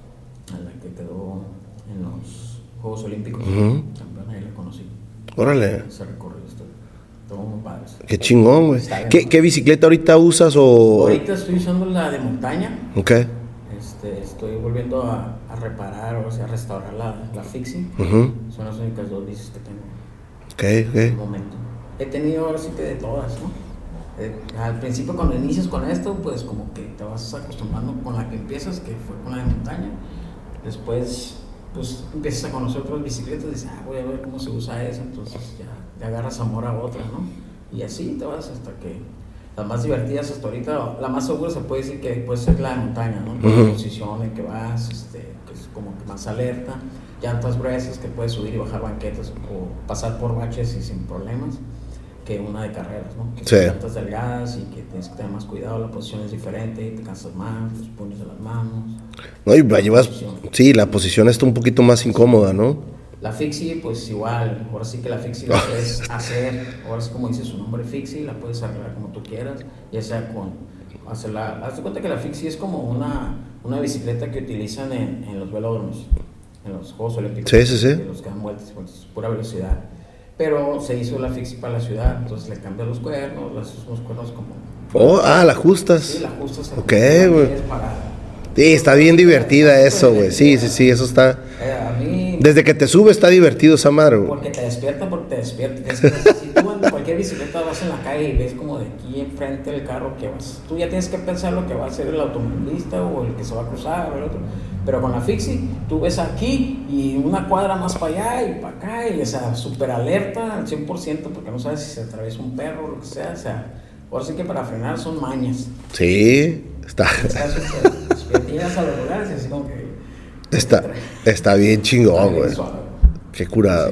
a la que quedó en los Juegos Olímpicos. Ujú. Campeona, ahí la conocí. Órale. Ese recorrido estuvo, estuvo muy padre. Qué chingón, güey. Está bien. ¿Qué, ¿Qué bicicleta ahorita usas o...? Ahorita estoy usando la de montaña. Ok. Este, estoy volviendo a, a reparar, o sea, a restaurar la, la Fixie. Ujú. Son las únicas dos bicis que tengo Ok, en el ok. momento. He tenido ahora sí que de todas, ¿no? Eh, al principio cuando inicias con esto, pues como que te vas acostumbrando con la que empiezas, que fue con la de montaña. Después, pues empiezas a conocer otras bicicletas y dices, ah, voy a ver cómo se usa esa, entonces ya te agarras amor a otra, ¿no? Y así te vas hasta que las más divertidas hasta ahorita, la más segura se puede decir que puede ser la de montaña, ¿no? Por Ujú. la posición en que vas, este, que es como que más alerta, llantas gruesas que puedes subir y bajar banquetas o pasar por baches y sin problemas, que una de carreras, ¿no? Que Sí. son llantas delgadas y que tienes que tener más cuidado, la posición es diferente, te cansas más, los puños de las manos. No, y la llevas... Sí, la posición está un poquito más incómoda, ¿no? La Fixie, pues igual, ahora sí que la Fixie la puedes hacer, ahora sí como dice su nombre Fixie, la puedes arreglar como tú quieras, ya sea con hacerla, haz de cuenta que la Fixie es como una, una bicicleta que utilizan en, en los velódromos, en los Juegos Olímpicos, Sí, sí, sí. que los que dan vueltas, pues pura velocidad, pero se hizo la Fixie para la ciudad, entonces le cambian los cuernos, los unos cuernos como... Oh, ah, la ajustas. Sí, la ajustas. Ok, la güey. tienes para- Sí, está bien divertida eso, güey. Sí, sí, sí, eso está... Eh, a mí... Desde que te sube está divertido esa madre, güey. Porque te despierta, porque te despierta. Tienes que- Si tú en cualquier bicicleta vas en la calle y ves como de aquí enfrente del carro que vas, tú ya tienes que pensar lo que va a hacer el automovilista o el que se va a cruzar o el otro. Pero con la Fixie, tú ves aquí y una cuadra más para allá y para acá y, o sea, súper alerta al cien por ciento porque no sabes si se atraviesa un perro o lo que sea. O sea, ahora sí que para frenar son mañas. Sí, está... Estás súper despiertinas a los lugares y así como que... Está, está bien chingón, güey. Suave. Qué curado.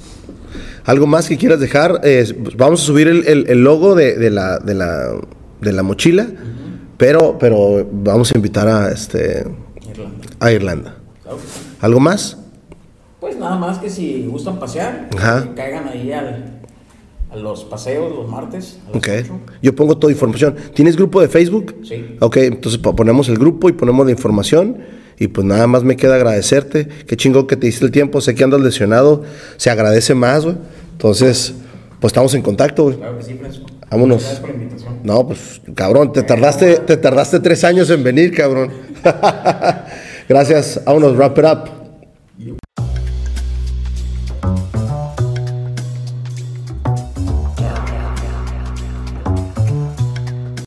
¿Algo más que quieras dejar? Eh, pues vamos a subir el, el- el logo de, de la, de, la, de la mochila, pero, pero vamos a invitar a, este, Irlanda. a Irlanda. Claro que sí. ¿Algo más? Pues nada más que si gustan pasear, Ajá. que caigan ahí al, a los paseos los martes. A las Ok. ocho. Yo pongo toda información. ¿Tienes grupo de Facebook? Sí. Ok, entonces po- ponemos el grupo y ponemos la información. Y pues nada más me queda agradecerte. Qué chingón que te diste el tiempo. Sé que andas lesionado. Se agradece más, güey. Entonces, pues estamos en contacto, güey. Claro que sí, Francisco. Vámonos. Gracias por la invitación. No, pues, cabrón, te tardaste, te tardaste tres años en venir, cabrón. Gracias. Vámonos, wrap it up.